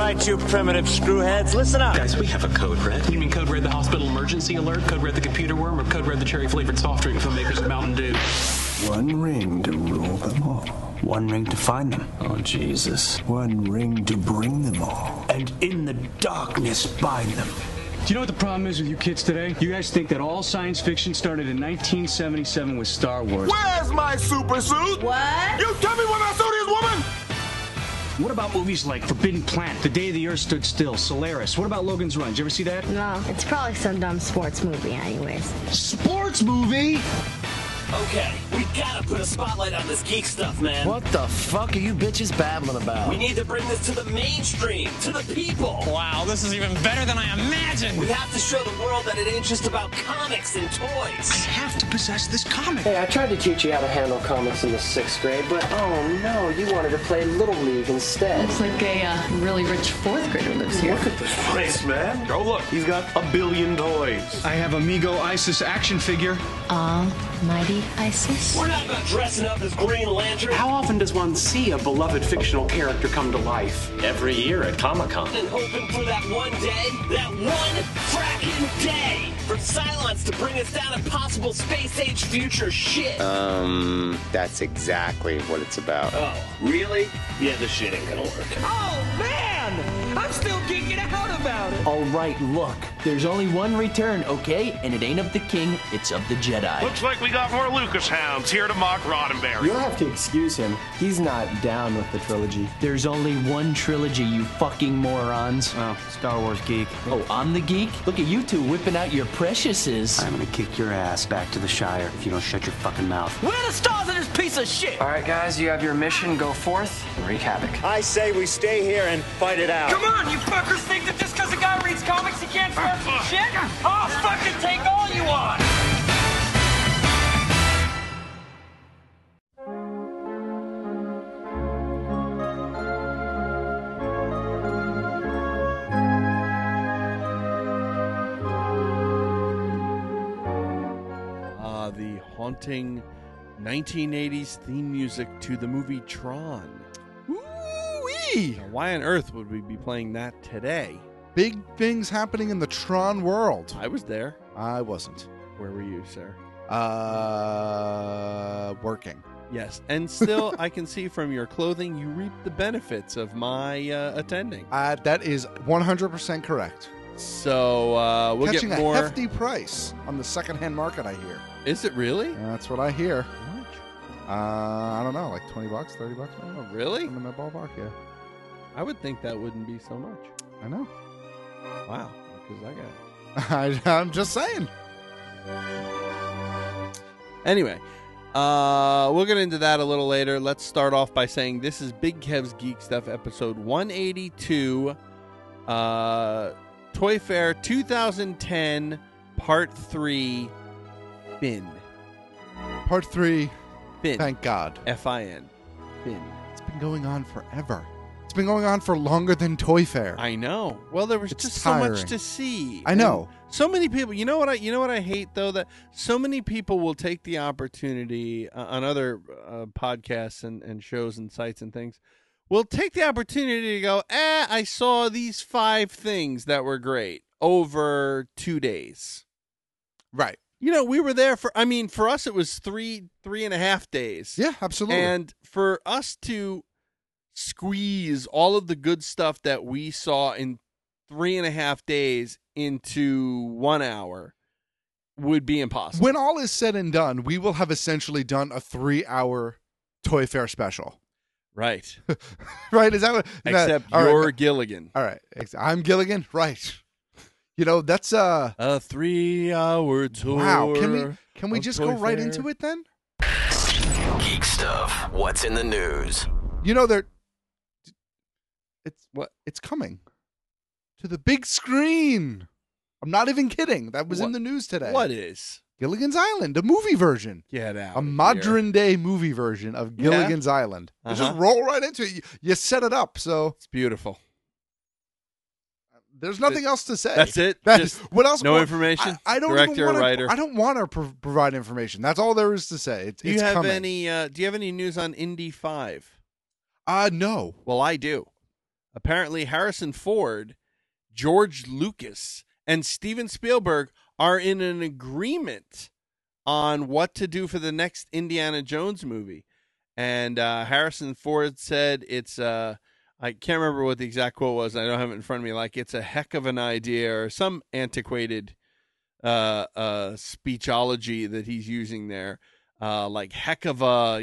right, you primitive screwheads, listen up. Guys, we have a code red. You mean code red the hospital emergency alert, code red the computer worm, or code red the cherry-flavored soft drink from the makers of Mountain Dew? One ring to rule them all. One ring to find them. Oh, Jesus. One ring to bring them all. And in the darkness bind them. Do you know what the problem is with you kids today? You guys think that all science fiction started in 1977 with Star Wars. Where's my super suit? What? You tell me where my suit is, woman! What about movies like Forbidden Planet, The Day the Earth Stood Still, Solaris? What about Logan's Run? Did you ever see that? No, it's probably some dumb sports movie anyways. Sports movie? Okay, we gotta put a spotlight on this geek stuff, man. What the fuck are you bitches babbling about? We need to bring this to the mainstream, to the people. Wow, this is even better than I imagined. We have to show the world that it ain't just about comics and toys. I have to possess this comic. Hey, I tried to teach you how to handle comics in the 6th grade, but oh no, you wanted to play Little League instead. Looks like a really rich 4th grader lives here. Look at this place, man. Oh, look, he's got a billion toys. I have Amigo Isis action figure. Almighty Isis. We're not about dressing up as Green Lantern. How often does one see a beloved fictional character come to life? Every year at Comic-Con. And hoping for that one day, that one fracking day, for Cylons to bring us down impossible space-age future shit. That's exactly what it's about. Oh, really? Yeah, this shit ain't gonna work. Oh, man! I'm still geeking out about it. All right, look, there's only one return, okay? And it ain't of the king, it's of the Jedi. Looks like we got more Lucas hounds here to mock Roddenberry. You'll have to excuse him. He's not down with the trilogy. There's only one trilogy, you fucking morons. Oh, Star Wars geek. Oh, I'm the geek? Look at you two whipping out your preciouses. I'm gonna kick your ass back to the Shire if you don't shut your fucking mouth. Where are the stars of this piece of shit? All right, guys, you have your mission. Go forth and wreak havoc. I say we stay here and fight it out. Come on, you fuckers think that just because a guy reads comics he can't start some shit? I'll fucking take all you want! The haunting 1980s theme music to the movie Tron. Woo-wee! Now, why on earth would we be playing that today? Big things happening in the Tron world. I was there. I wasn't. Where were you, sir? Working. Yes, and still, I can see from your clothing you reap the benefits of my attending. That is 100% correct. So we'll Catching get more. a hefty price on the secondhand market, I hear. Is it really? That's what I hear. How much? I don't know, like $20, $30. Oh, really? I'm in that ballpark, yeah. I would think that wouldn't be so much. I know. Wow, because I got it. I'm just saying. Anyway, we'll get into that a little later. Let's start off by saying this is Big Kev's Geek Stuff, episode 182, Toy Fair 2010, Part 3, Finn. Part 3, Finn. Thank God. F-I-N. Finn. It's been going on forever. It's been going on for longer than Toy Fair. I know. Well, there was just so much to see. I know. And so many people. You know what I hate though, that so many people will take the opportunity on other podcasts and shows and sites and things. Will take the opportunity to go, I saw these 5 things that were great over 2 days. Right. You know, we were there for us, it was 3.5 days. Yeah, absolutely. And for us to squeeze all of the good stuff that we saw in 3.5 days into 1 hour would be impossible. When all is said and done, we will have essentially done a 3-hour Toy Fair special. Right. Right? Is that what? Except you're Gilligan. All right. I'm Gilligan. Right. You know, that's a 3-hour tour. Wow. Can we just go right Fair. into it then? Geek Stuff. What's in the news? You know, it's coming to the big screen. I'm not even kidding. That was in the news today. What is? Gilligan's Island, a movie version. Get out. A modern day movie version of Gilligan's Island. You just roll right into it. You set it up, so it's beautiful. There's nothing else to say. That's it. What else? No information. I don't Director even wanna, or writer. I don't want to provide information. That's all there is to say. Do you have coming. any? Do you have any news on Indy 5? No. Well, I do. apparently Harrison Ford, George Lucas, and Steven Spielberg are in an agreement on what to do for the next Indiana Jones movie. And Harrison Ford said it's, I can't remember what the exact quote was. I don't have it in front of me. Like, it's a heck of an idea, or some antiquated speechology that he's using there. Like heck of a,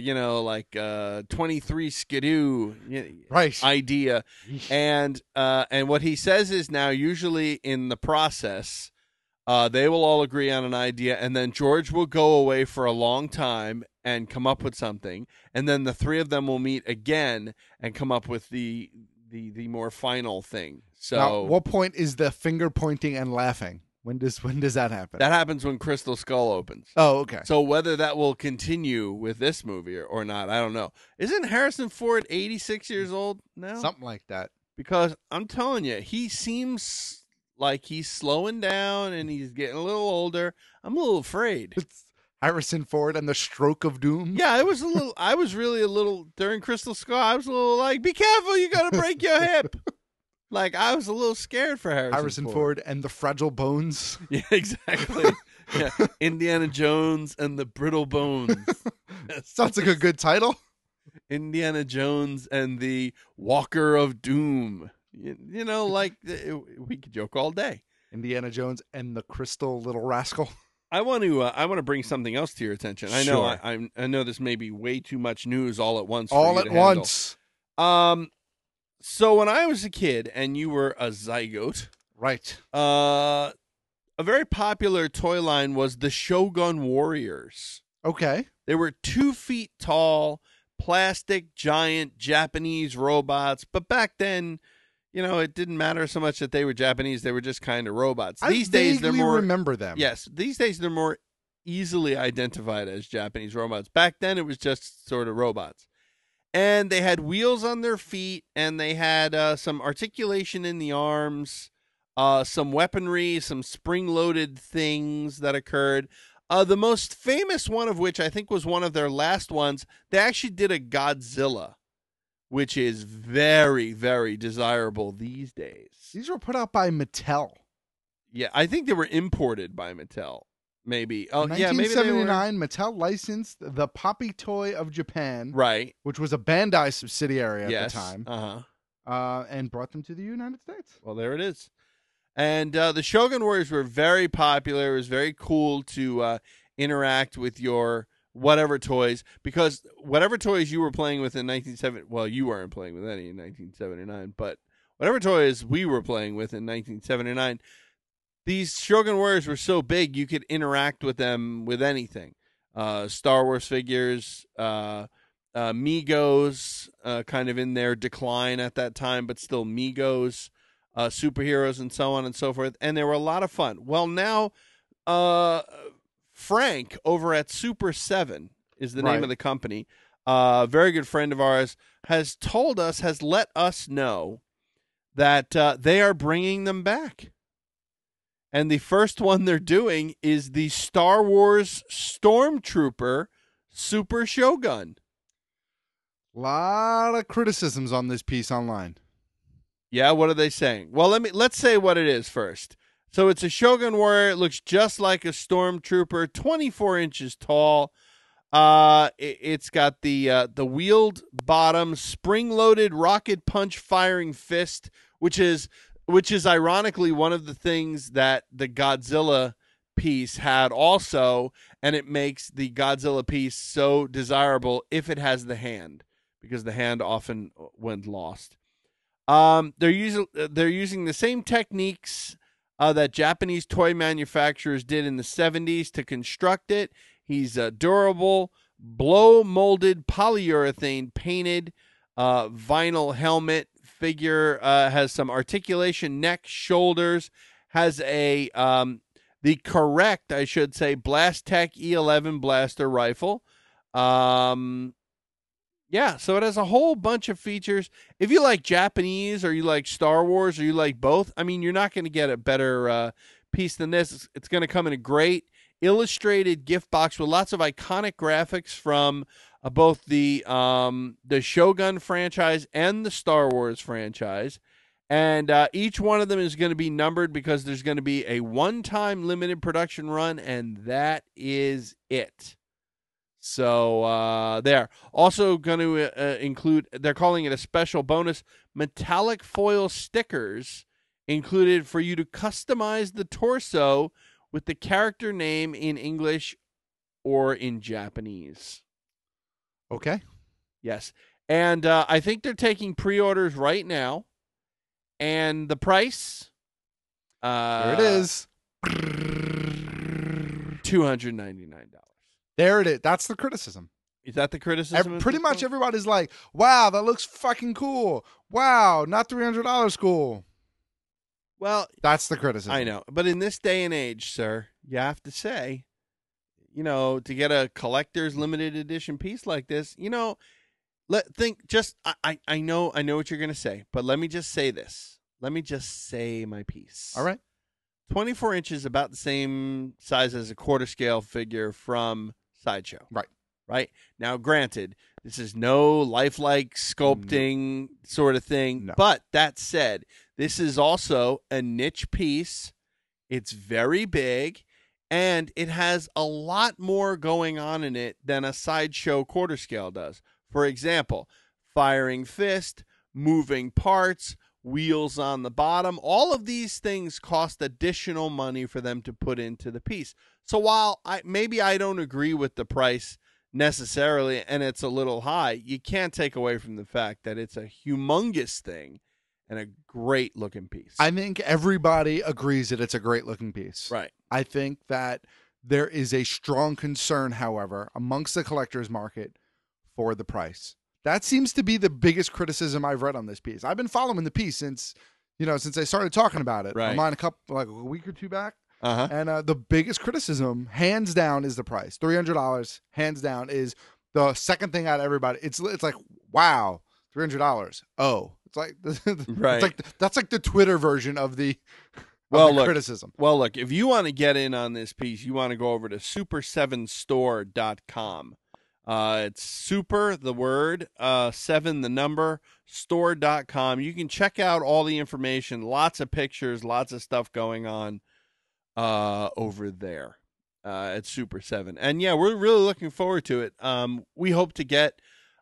23 skidoo idea. And what he says is now usually in the process, they will all agree on an idea, and then George will go away for a long time and come up with something, and then the three of them will meet again and come up with the more final thing. So now, what point is the finger pointing and laughing? When does that happen? That happens when Crystal Skull opens. Oh, okay. So whether that will continue with this movie or not, I don't know. Isn't Harrison Ford 86 years old now? Something like that. Because I'm telling you, he seems like he's slowing down and he's getting a little older. I'm a little afraid. It's Harrison Ford and the stroke of doom. Yeah, I was really a little, during Crystal Skull, I was a little like, be careful, you're going to break your hip. Like, I was a little scared for Harrison Ford and the fragile bones. Yeah, exactly. Yeah, Indiana Jones and the brittle bones. Sounds like a good title. Indiana Jones and the Walker of Doom. You know, like, we could joke all day. Indiana Jones and the Crystal Little Rascal. I want to bring something else to your attention. I know I know this may be way too much news all at once. All at once. So when I was a kid and you were a zygote, right? A very popular toy line was the Shogun Warriors. Okay. They were 2 feet tall, plastic, giant Japanese robots. But back then, it didn't matter so much that they were Japanese. They were just kind of robots. These days, they're more. Remember them? Yes. These days, they're more easily identified as Japanese robots. Back then, it was just sort of robots. And they had wheels on their feet, and they had some articulation in the arms, some weaponry, some spring-loaded things that occurred. The most famous one of which I think was one of their last ones, they actually did a Godzilla, which is very, very desirable these days. These were put out by Mattel. Yeah, I think they were imported by Mattel. Maybe. Oh, in yeah, maybe they were. 1979, Mattel licensed the Poppy Toy of Japan, right, which was a Bandai subsidiary at the time, and brought them to the United States. Well, there it is. And the Shogun Warriors were very popular. It was very cool to interact with your whatever toys, because whatever toys you were playing with in 1970, well, you weren't playing with any in 1979, but whatever toys we were playing with in 1979, these Shogun Warriors were so big you could interact with them with anything. Star Wars figures, Megos, kind of in their decline at that time, but still Megos, superheroes, and so on and so forth. And they were a lot of fun. Well, now Frank over at Super 7 is the name of the company. A very good friend of ours has let us know that they are bringing them back. And the first one they're doing is the Star Wars Stormtrooper Super Shogun. A lot of criticisms on this piece online. Yeah, what are they saying? Well, let's say what it is first. So it's a Shogun Warrior. It looks just like a Stormtrooper, 24 inches tall. It's got the wheeled bottom, spring-loaded rocket punch firing fist, which is ironically one of the things that the Godzilla piece had also, and it makes the Godzilla piece so desirable if it has the hand, because the hand often went lost. They're using the same techniques that Japanese toy manufacturers did in the 70s to construct it. He's durable, blow-molded polyurethane painted vinyl helmet. Figure has some articulation, neck, shoulders, has a the correct, I should say, Blastech E11 blaster rifle. Yeah, so it has a whole bunch of features. If you like Japanese or you like Star Wars or you like both, I mean, you're not going to get a better piece than this. It's going to come in a great illustrated gift box with lots of iconic graphics from both the Shogun franchise and the Star Wars franchise. And each one of them is going to be numbered because there's going to be a one-time limited production run, and that is it. So they're also going to include, they're calling it a special bonus, metallic foil stickers included for you to customize the torso with the character name in English or in Japanese. Okay. Yes. And I think they're taking pre-orders right now. And the price? There it is. $299. There it is. That's the criticism. Is that the criticism? Pretty much everybody's like, wow, that looks fucking cool. Wow, not $300 cool. Well, that's the criticism. I know. But in this day and age, sir, you have to say, to get a collector's limited edition piece like this, I know what you're going to say, but let me just say this. Let me just say my piece. All right. 24 inches, about the same size as a quarter scale figure from Sideshow. Right. Now, granted, this is no lifelike sculpting sort of thing. No. But that said, this is also a niche piece. It's very big, and it has a lot more going on in it than a Sideshow quarter scale does. For example, firing fist, moving parts, wheels on the bottom. All of these things cost additional money for them to put into the piece. So while maybe I don't agree with the price necessarily, and it's a little high, you can't take away from the fact that it's a humongous thing and a great looking piece. I think everybody agrees that it's a great looking piece. Right. I think that there is a strong concern, however, amongst the collector's market for the price. That seems to be the biggest criticism I've read on this piece. I've been following the piece since I started talking about it. Right. I'm on a week or two back. Uh-huh. And the biggest criticism, hands down, is the price. $300, hands down, is the second thing out of everybody. It's like, wow, $300. Oh, it's like right. It's like that's like the Twitter version of the criticism. Well, look, if you want to get in on this piece, you want to go over to super7store.com. It's super, the word, 7, the number, store.com. You can check out all the information, lots of pictures, lots of stuff going on over there at Super 7. And yeah, we're really looking forward to it. We hope to get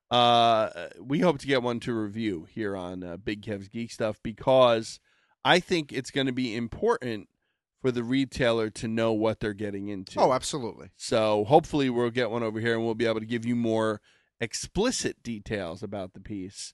one to review here on Big Kev's Geek Stuff, because I think it's going to be important for the retailer to know what they're getting into. Oh, absolutely. So hopefully we'll get one over here and we'll be able to give you more explicit details about the piece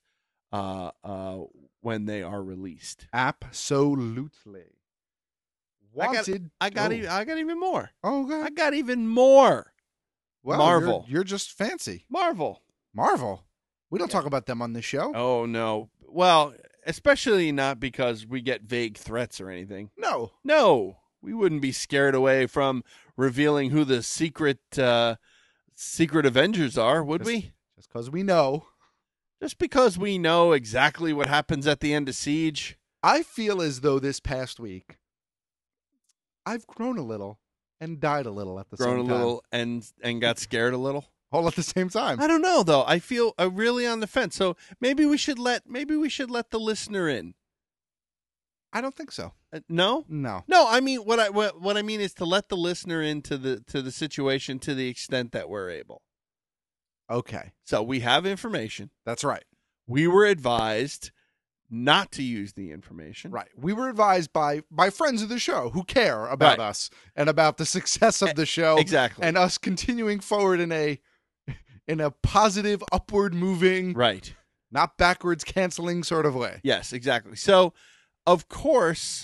when they are released. Absolutely. Wanted. I got even more. Oh, God. I got even more. Well, Marvel. You're just fancy. Marvel. We don't talk about them on this show. Oh, no. Well, especially not because we get vague threats or anything. No. We wouldn't be scared away from revealing who the secret Avengers are, would we? Just because we know. Just because we know exactly what happens at the end of Siege. I feel as though this past week, I've grown a little and died a little at the same time. Grown a little and got scared a little? All at the same time. I don't know, though. I feel really on the fence. So maybe we should let the listener in. I don't think so. No. I mean, what I mean is to let the listener into the situation to the extent that we're able. Okay. So we have information. That's right. We were advised not to use the information. Right. We were advised by friends of the show who care about us and about the success of the show. Exactly. And us continuing forward in a positive, upward moving, right, not backwards canceling sort of way. Yes, exactly. So, of course,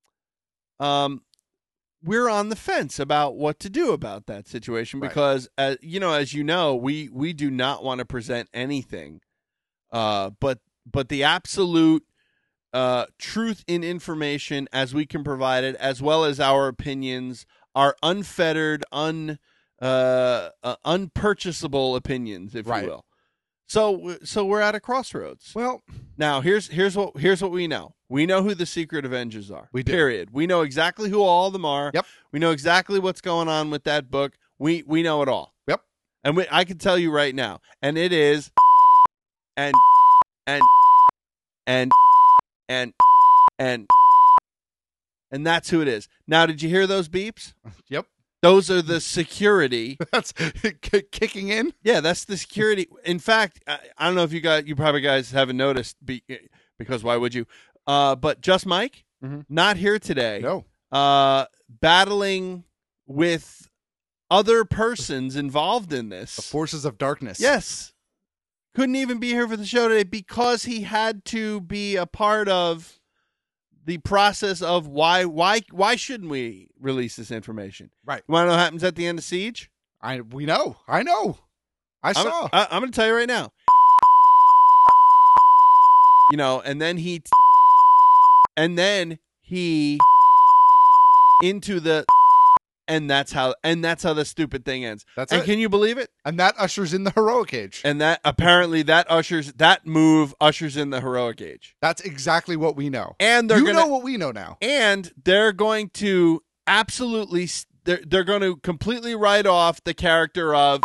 we're on the fence about what to do about that situation because, as you know, we do not want to present anything, but the absolute truth in information as we can provide it, as well as our opinions, are unfettered, unpurchasable opinions, if you will. So we're at a crossroads. Well, now here's what we know. We know who the Secret Avengers are. We do. Period. We know exactly who all of them are. Yep. We know exactly what's going on with that book. We know it all. Yep. And I can tell you right now, and it is, and that's who it is. Now, did you hear those beeps? Yep. Those are the security. That's kicking in. Yeah, that's the security. In fact, I don't know if you probably guys haven't noticed because why would you? But Just Mike, not here today. No. Battling with other persons involved in this. The forces of darkness. Yes. Couldn't even be here for the show today because he had to be a part of the process of why shouldn't we release this information? Right. You want to know what happens at the end of Siege? We know. I know. I saw. I'm going to tell you right now. You know, and then he into the and that's how the stupid thing ends. That's and it. Can you believe it? And that ushers in the heroic age. And that apparently that move ushers in the heroic age. That's exactly what we know. And you know what we know now. And they're going to absolutely they're going to completely write off the character of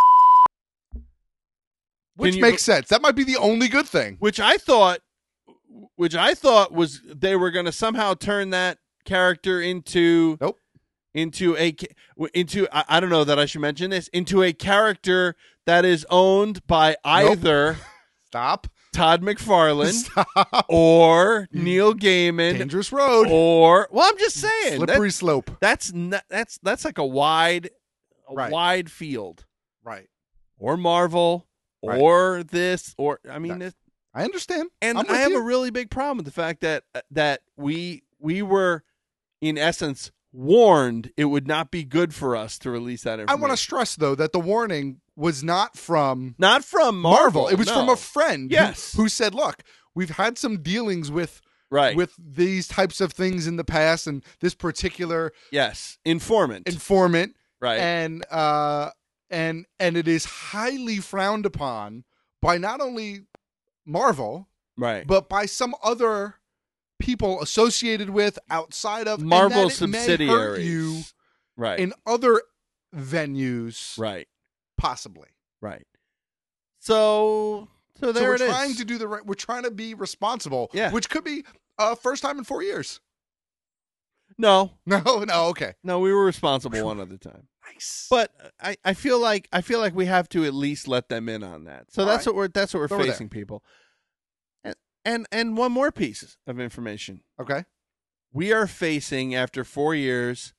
which makes sense. That might be the only good thing. Which I thought was they were going to somehow turn that character into I don't know that I should mention this, into a character that is owned by either Todd McFarlane or Neil Gaiman. Dangerous road. Or I'm just saying, slippery slope. That's like a wide field. Right. Or Marvel or this or I mean I understand. And I have a really big problem with the fact that we were in essence warned it would not be good for us to release that information. I want to stress though that the warning was not from Marvel. It was from a friend who said, "Look, we've had some dealings with these types of things in the past and this particular informant. Right. And it is highly frowned upon by not only Marvel, but by some other people associated with, outside of Marvel subsidiaries, you in other venues, possibly, So there it is. We're trying to do the right. We're trying to be responsible, which could be first time in 4 years. No, okay. No, we were responsible one other time. Nice, but I feel like we have to at least let them in on that. So that's what we're facing, people. And one more piece of information. Okay. We are facing, after 4 years,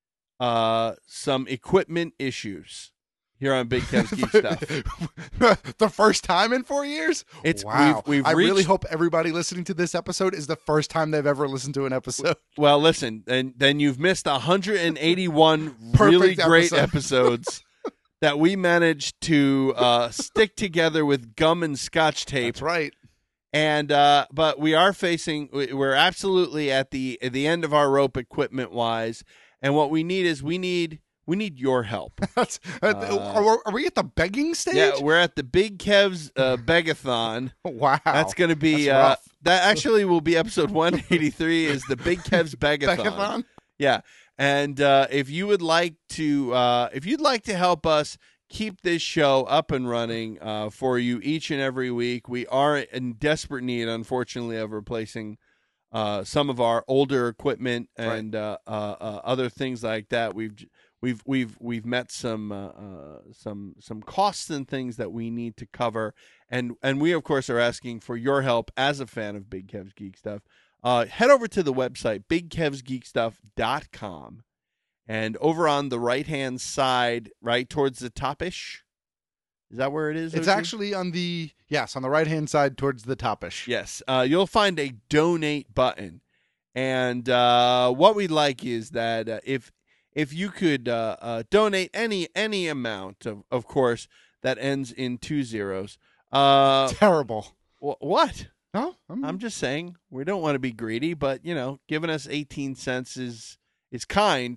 some equipment issues here on Big Kev's Geek Stuff. The first time in 4 years? Wow. I really hope everybody listening to this episode is the first time they've ever listened to an episode. Well, listen, and then you've missed 181 really great episodes that we managed to stick together with gum and scotch tape. That's right. And but we're absolutely at the end of our rope equipment wise, and what we need is we need your help. Are we at the begging stage? Yeah, we're at the Big Kev's Begathon. Wow, that's going to be that actually will be episode 183. Is the Big Kev's Begathon? Yeah, and if you'd like to help us keep this show up and running for you each and every week. We are in desperate need, unfortunately, of replacing some of our older equipment and other things like that. We've met some costs and things that we need to cover, and we of course are asking for your help as a fan of Big Kev's Geek Stuff. Head over to the website bigkevsgeekstuff.com. And over on the right-hand side, right towards the top-ish, is that where it is? It's actually on the right-hand side towards the top-ish. Yes. You'll find a donate button. And what we'd like is that if you could donate any amount, of course, that ends in 2 zeros. Terrible. What? No? I'm just saying we don't want to be greedy, but, giving us 18 cents is kind.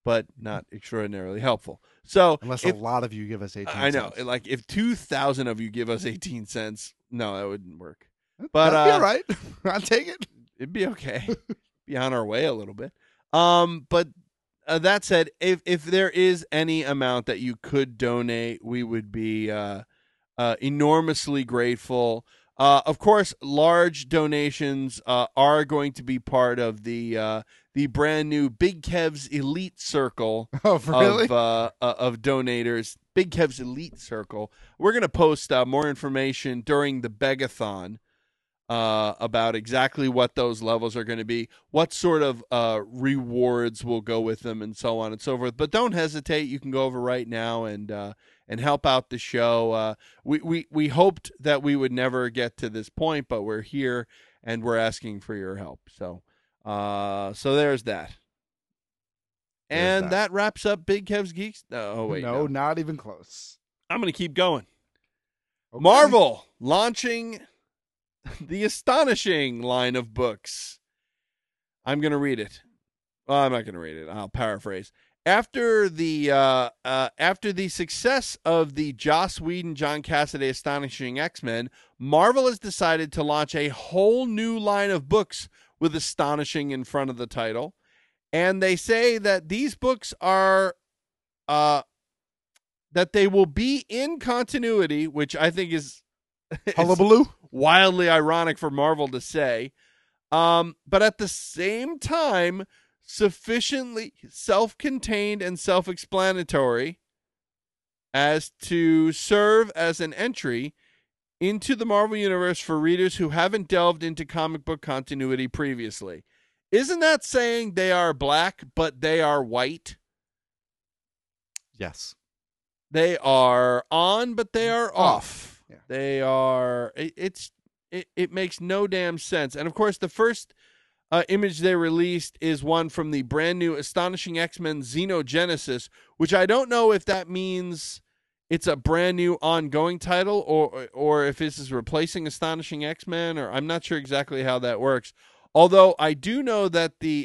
but not extraordinarily helpful. So Unless if, a lot of you give us 18 I know, cents. like if 2,000 of you give us 18 cents, no, that wouldn't work. But That'd be all right. I'll take it. It'd be okay. Be on our way a little bit. But that said, if there is any amount that you could donate, we would be enormously grateful. Of course, large donations are going to be part of the brand new Big Kev's Elite Circle really? of donators. Big Kev's Elite Circle. We're going to post more information during the Begathon about exactly what those levels are going to be, what sort of rewards will go with them, and so on and so forth. But don't hesitate. You can go over right now and help out the show. We hoped that we would never get to this point, but we're here and we're asking for your help. So there's that. And that wraps up Big Kev's Geeks. Oh wait, no, not even close. I'm going to keep going. Okay. Marvel launching the astonishing line of books. I'm going to read it. Well, I'm not going to read it. I'll paraphrase. After the success of the Joss Whedon, John Cassaday Astonishing X-Men, Marvel has decided to launch a whole new line of books with astonishing in front of the title. And they say that these books are that they will be in continuity, which I think is hullabaloo, wildly ironic for Marvel to say. But at the same time, sufficiently self-contained and self-explanatory as to serve as an entry into the Marvel Universe for readers who haven't delved into comic book continuity previously. Isn't that saying they are black, but they are white? Yes. They are on, but they are off. Yeah. They are. It makes no damn sense. And of course, the first image they released is one from the brand new Astonishing X-Men Xenogenesis, which I don't know if that means it's a brand new ongoing title or if this is replacing Astonishing X-Men, or I'm not sure exactly how that works. Although I do know that the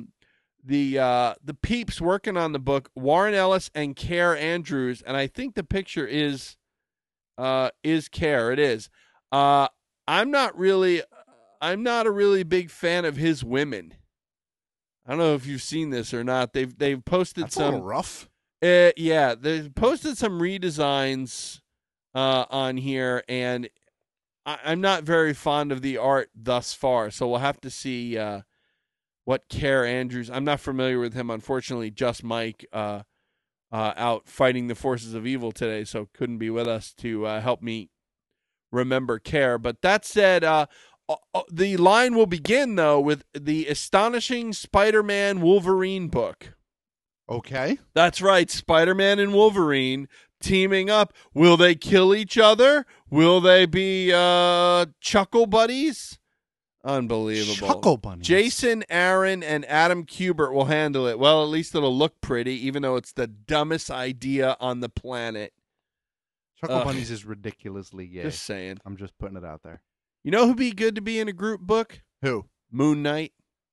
peeps working on the book, Warren Ellis and Care Andrews, and I think the picture is Care. It is. I'm not a really big fan of his women. I don't know if you've seen this or not. They've posted That's some a little rough. Yeah, they've posted some redesigns on here, and I'm not very fond of the art thus far. So we'll have to see what Care Andrews. I'm not familiar with him, unfortunately. Just Mike out fighting the forces of evil today, so couldn't be with us to help me remember Care. But that said, the line will begin, though, with the Astonishing Spider-Man Wolverine book. Okay. That's right, Spider-Man and Wolverine teaming up. Will they kill each other? Will they be chuckle buddies? Unbelievable. Chuckle bunnies. Jason Aaron and Adam Kubert will handle it. Well, at least it'll look pretty, even though it's the dumbest idea on the planet. Chuckle bunnies is ridiculously gay. Just saying. I'm just putting it out there. You know who'd be good to be in a group book? Who? Moon Knight.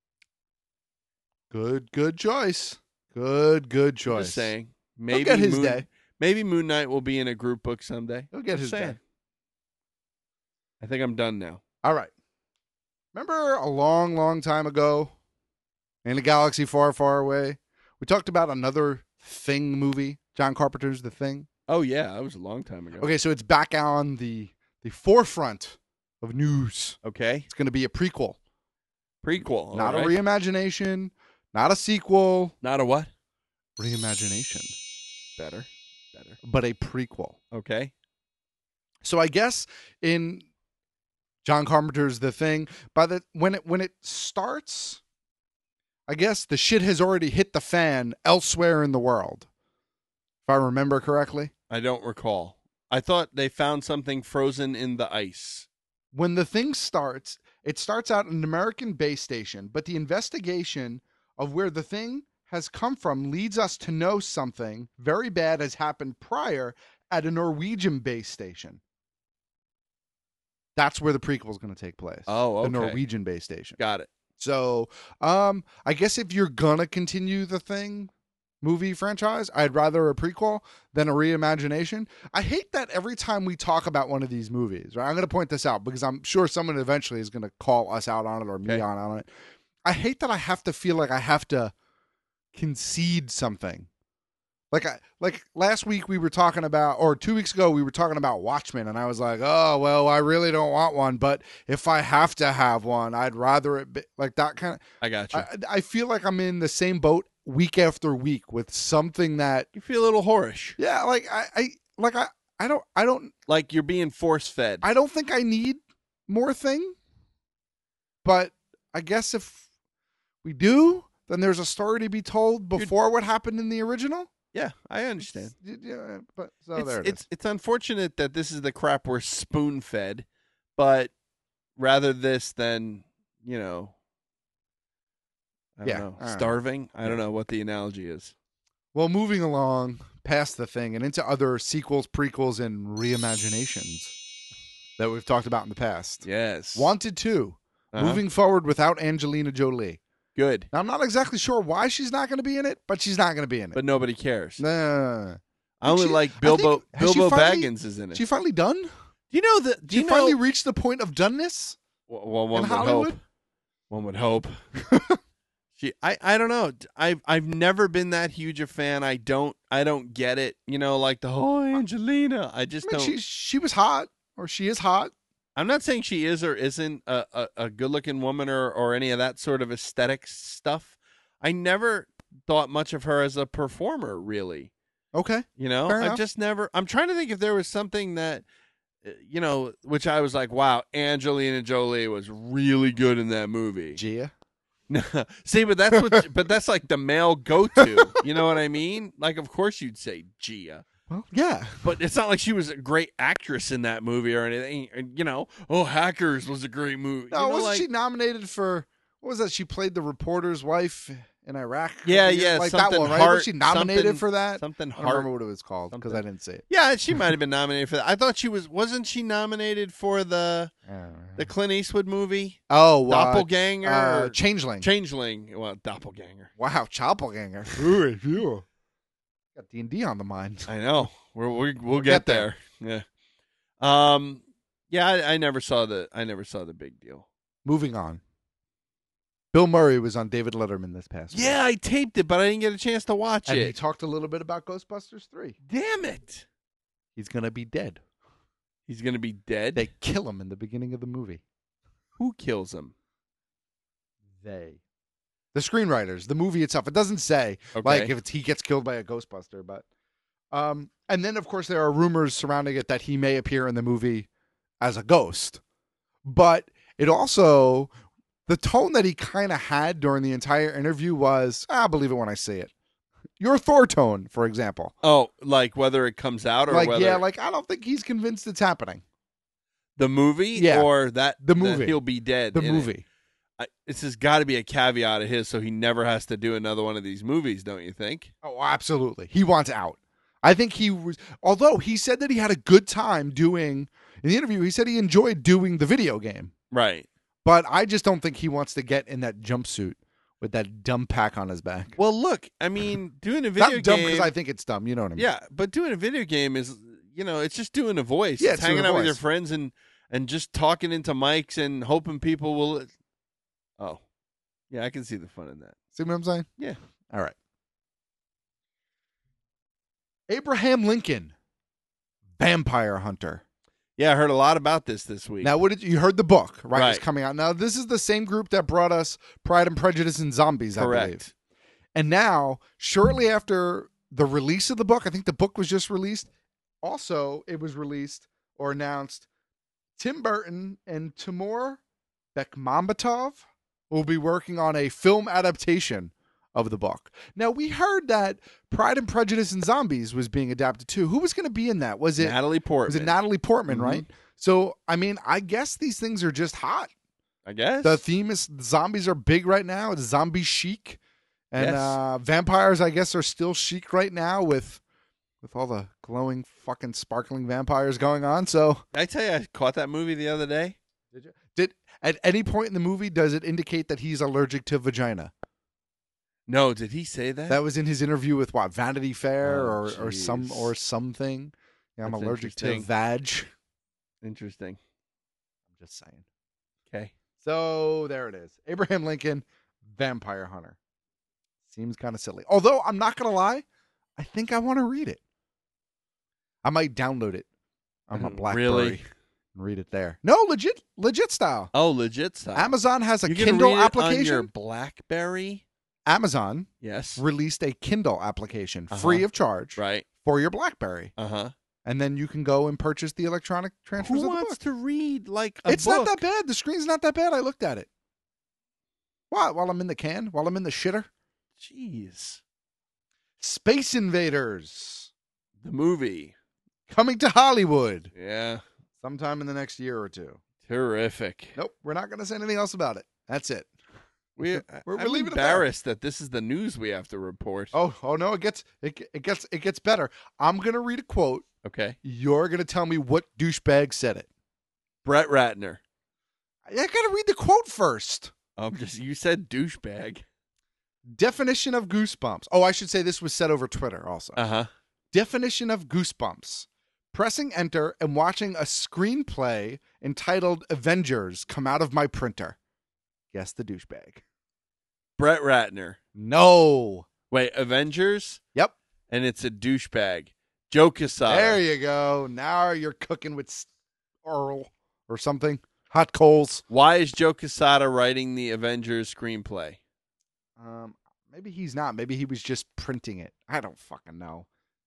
Good choice. Good choice. Just saying. He'll get his day. Maybe Moon Knight will be in a group book someday. He'll get his Just saying. day. I think I'm done now. All right. Remember a long, long time ago, in a galaxy far, far away, we talked about another Thing movie, John Carpenter's The Thing? Oh, yeah. That was a long time ago. Okay, so it's back on the forefront of news. Okay. It's going to be a prequel. Prequel. Not all a right. reimagination, not a sequel. Not a what? Reimagination. Better. But a prequel. Okay. So I guess in John Carpenter's The Thing, when it starts, I guess the shit has already hit the fan elsewhere in the world. If I remember correctly. I don't recall. I thought they found something frozen in the ice. When The Thing starts, it starts out at an American base station, but the investigation of where The Thing has come from leads us to know something very bad has happened prior at a Norwegian base station. That's where the prequel is going to take place. Oh, okay. The Norwegian base station. Got it. So, I guess if you're going to continue The Thing, movie franchise. I'd rather a prequel than a reimagination. I hate that every time we talk about one of these movies, right? I'm going to point this out because I'm sure someone eventually is going to call us out on it or me on it. I hate that I have to feel like I have to concede something. Like last week we were talking about, or 2 weeks ago we were talking about Watchmen, and I was like, oh, well, I really don't want one, but if I have to have one, I'd rather it be like that kind of. I got you. I feel like I'm in the same boat week after week with something that you feel a little whorish. Yeah, I don't like you're being force fed. I don't think I need more thing, but I guess if we do, then there's a story to be told before what happened in the original. Yeah, I understand. Yeah, but there it is. It's unfortunate that this is the crap we're spoon fed, but rather this than I don't know, starving. I don't know what the analogy is. Well, moving along past the thing and into other sequels, prequels, and reimaginations that we've talked about in the past. Yes, Wanted 2, moving forward without Angelina Jolie. Good. Now, I'm not exactly sure why she's not going to be in it, but she's not going to be in it. But nobody cares. No. I only like Bilbo Baggins is in it. She finally done? Do you know that? She finally reached the point of doneness? Well, one in would Hollywood? hope. One would hope. I don't know. I've never been that huge a fan. I don't get it. Like the whole Angelina. I just don't. She was hot, or she is hot. I'm not saying she is or isn't a good-looking woman or any of that sort of aesthetic stuff. I never thought much of her as a performer, really. Okay. I just never. I'm trying to think if there was something that, which I was like, wow, Angelina Jolie was really good in that movie. Gia? See, but that's like the male go-to. You know what I mean? Like, of course you'd say Gia. Well, yeah. But it's not like she was a great actress in that movie or anything. Hackers was a great movie. No, wasn't she nominated for, what was that? She played the reporter's wife in Iraq. Yeah. Like that one, right? Was she nominated for that? Something I don't remember what it was called because I didn't see it. Yeah, she might have been nominated for that. I thought wasn't she nominated for the Clint Eastwood movie? Oh, Doppelganger? Changeling. Changeling. Well, Doppelganger. Wow, Doppelganger. Ooh, got D&D on the mind. I know. We'll get there. Yeah. I never saw the big deal. Moving on. Bill Murray was on David Letterman this past week. Yeah, I taped it, but I didn't get a chance to watch and it. He talked a little bit about Ghostbusters 3. Damn it. He's going to be dead. He's going to be dead? They kill him in the beginning of the movie. Who kills him? They. The screenwriters, the movie itself. It doesn't say like if he gets killed by a Ghostbuster, but and then of course there are rumors surrounding it that he may appear in the movie as a ghost. But it also, the tone that he kind of had during the entire interview was, I'll believe it when I see it. Your Thor tone, for example. Oh, like whether it comes out or whether... Yeah, I don't think he's convinced it's happening. The movie? Yeah. Or the movie. That he'll be dead. The movie. This has got to be a caveat of his so he never has to do another one of these movies, don't you think? Oh, absolutely. He wants out. I think he was, although he said that he had a good time doing, in the interview, he said he enjoyed doing the video game. Right. But I just don't think he wants to get in that jumpsuit with that dumb pack on his back. Well, look, I mean, doing a video game... Not dumb because I think it's dumb, you know what I mean? Yeah, but doing a video game is, it's just doing a voice. Yeah, it's hanging out with your friends and just talking into mics and hoping people will... Oh. Yeah, I can see the fun in that. See what I'm saying? Yeah. All right. Abraham Lincoln, vampire hunter. Yeah, I heard a lot about this week. Now, you heard the book, right? It's coming out. Now, this is the same group that brought us Pride and Prejudice and Zombies, I believe. And now, shortly after the release of the book, I think the book was just released. Also, it was released or announced Tim Burton and Timur Bekmambetov will be working on a film adaptation of the book. Now, we heard that Pride and Prejudice and Zombies was being adapted too. Who was going to be in that? Was it Natalie Portman? Was it Natalie Portman, Mm-hmm. right? So, I mean, I guess these things are just hot. I guess. The theme is zombies are big right now. It's zombie chic. And vampires, I guess, are still chic right now with all the glowing, fucking, sparkling vampires going on. So, I tell you, I caught that movie the other day. Did you? At any point in the movie, does it indicate that he's allergic to vagina? No, did he say that? That was in his interview with what, Vanity Fair Oh, or something. Yeah, I'm That's allergic to interesting. vag. Interesting. I'm just saying. Okay. So there it is. Abraham Lincoln, Vampire Hunter. Seems kind of silly. Although I'm not gonna lie, I think I want to read it. I might download it on my BlackBerry Really? and read it there. No, legit style. Oh, legit style. Amazon has a You can Kindle read it application. on your BlackBerry. Amazon Yes. released a Kindle application free of charge Right. for your BlackBerry. Uh-huh. And then you can go and purchase the electronic transfers Who of the wants book. to read like a It's book? not that bad. The screen's not that bad. I looked at it. What? While I'm in the can? While I'm in the shitter? Jeez. Space Invaders. The movie. Coming to Hollywood. Yeah. Sometime in the next year or two. Terrific. Nope. We're not going to say anything else about it. That's it. We're leaving it there. embarrassed that this is the news we have to report. Oh no! It gets better. I'm going to read a quote. Okay. You're going to tell me what douchebag said it. Brett Ratner. I got to read the quote first. You said douchebag. Definition of goosebumps. Oh, I should say this was said over Twitter also. Uh-huh. Definition of goosebumps. Pressing enter and watching a screenplay entitled Avengers come out of my printer. Guess the douchebag. Brett Ratner. No. Wait, Avengers? Yep. And it's a douchebag. Joe Quesada. There you go. Now you're cooking with Earl or something. Hot coals. Why is Joe Quesada writing the Avengers screenplay? Maybe he's not. Maybe he was just printing it. I don't fucking know.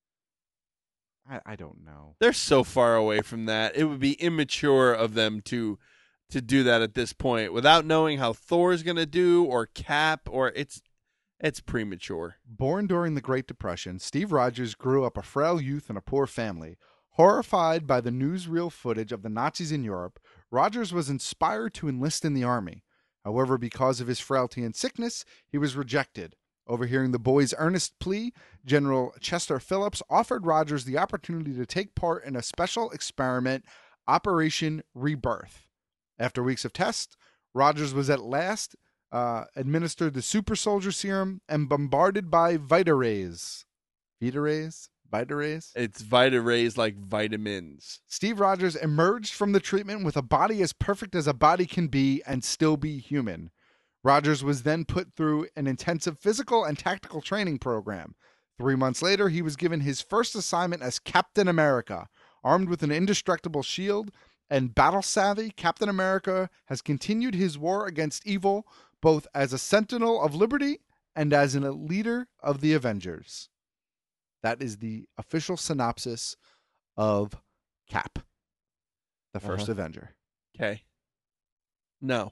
I don't know. They're so far away from that. It would be immature of them to do that at this point without knowing how Thor's going to do or Cap or it's premature. Born during the Great Depression, Steve Rogers grew up a frail youth in a poor family. Horrified by the newsreel footage of the Nazis in Europe, Rogers was inspired to enlist in the army. However, because of his frailty and sickness, he was rejected. Overhearing the boy's earnest plea, General Chester Phillips offered Rogers the opportunity to take part in a special experiment, Operation Rebirth. After weeks of tests, Rogers was at last administered the super soldier serum and bombarded by Vita-Rays. Vita-Rays? Vita-Rays? It's Vita-Rays like vitamins. Steve Rogers emerged from the treatment with a body as perfect as a body can be and still be human. Rogers was then put through an intensive physical and tactical training program. 3 months later, he was given his first assignment as Captain America. Armed with an indestructible shield and battle-savvy, Captain America has continued his war against evil, both as a sentinel of liberty and as a leader of the Avengers. That is the official synopsis of Cap, the first Avenger. Okay. No.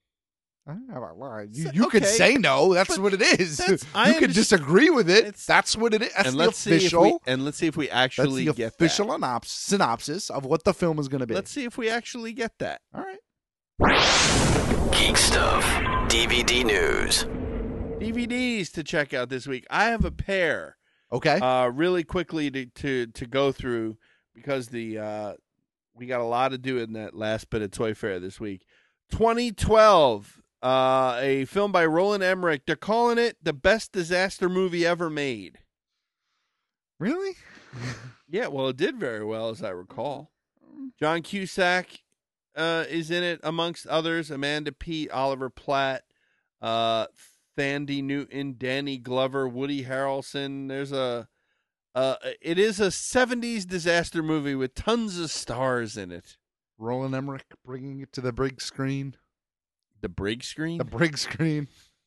You could say no. That's what it is. You could disagree with it. That's what it is. That's the official. Let's see if we actually that's the get official that. synopsis of what the film is going to be. Let's see if we actually get that. All right. Geek Stuff DVD news. DVDs to check out this week. I have a pair. Okay. Really quickly to go through because we got a lot to do in that last bit of Toy Fair this week. 2012. A film by Roland Emmerich. They're calling it the best disaster movie ever made. Really? Yeah, well, it did very well, as I recall. John Cusack is in it, amongst others. Amanda Peet, Oliver Platt, Thandie Newton, Danny Glover, Woody Harrelson. It is a 70s disaster movie with tons of stars in it. Roland Emmerich bringing it to the big screen. The big screen? The big screen.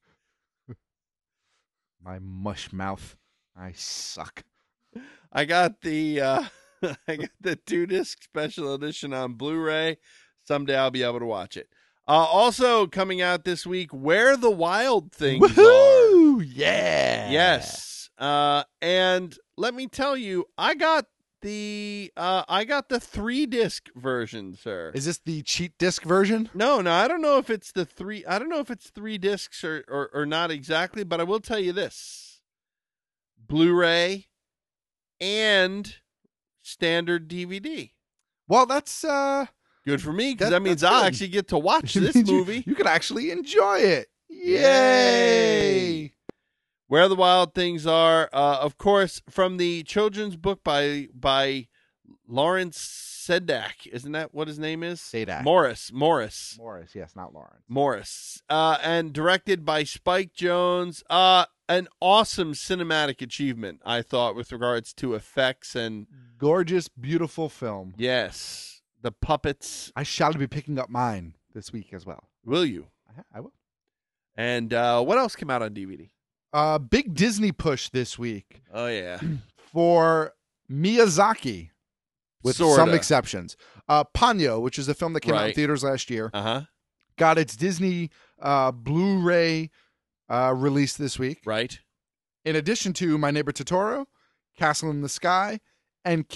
My mush mouth. I suck. I got the 2-disc special edition on Blu-ray. Someday I'll be able to watch it. Also coming out this week, Where the Wild Things Woohoo! Are. Yeah. Yes. And let me tell you, I got the 3-disc version, sir. Is this the cheat disc version? No, I don't know if it's the 3. I don't know if it's 3 discs or not exactly, but I will tell you this: Blu-ray and standard DVD. Well, that's good for me because that means I'll actually get to watch this movie. You can actually enjoy it. Yay! Where the Wild Things Are, of course, from the children's book by Lawrence Sedak. Isn't that what his name is? Sedak. Morris, yes, not Lawrence. Morris. And directed by Spike Jonze. An awesome cinematic achievement, I thought, with regards to effects and... Gorgeous, beautiful film. Yes. The puppets. I shall be picking up mine this week as well. Will you? I will. And what esse came out on DVD? Big Disney push this week. Oh, yeah. For Miyazaki, with some exceptions. Ponyo, which is a film that came out in theaters last year, got its Disney Blu-ray release this week. Right. In addition to My Neighbor Totoro, Castle in the Sky, and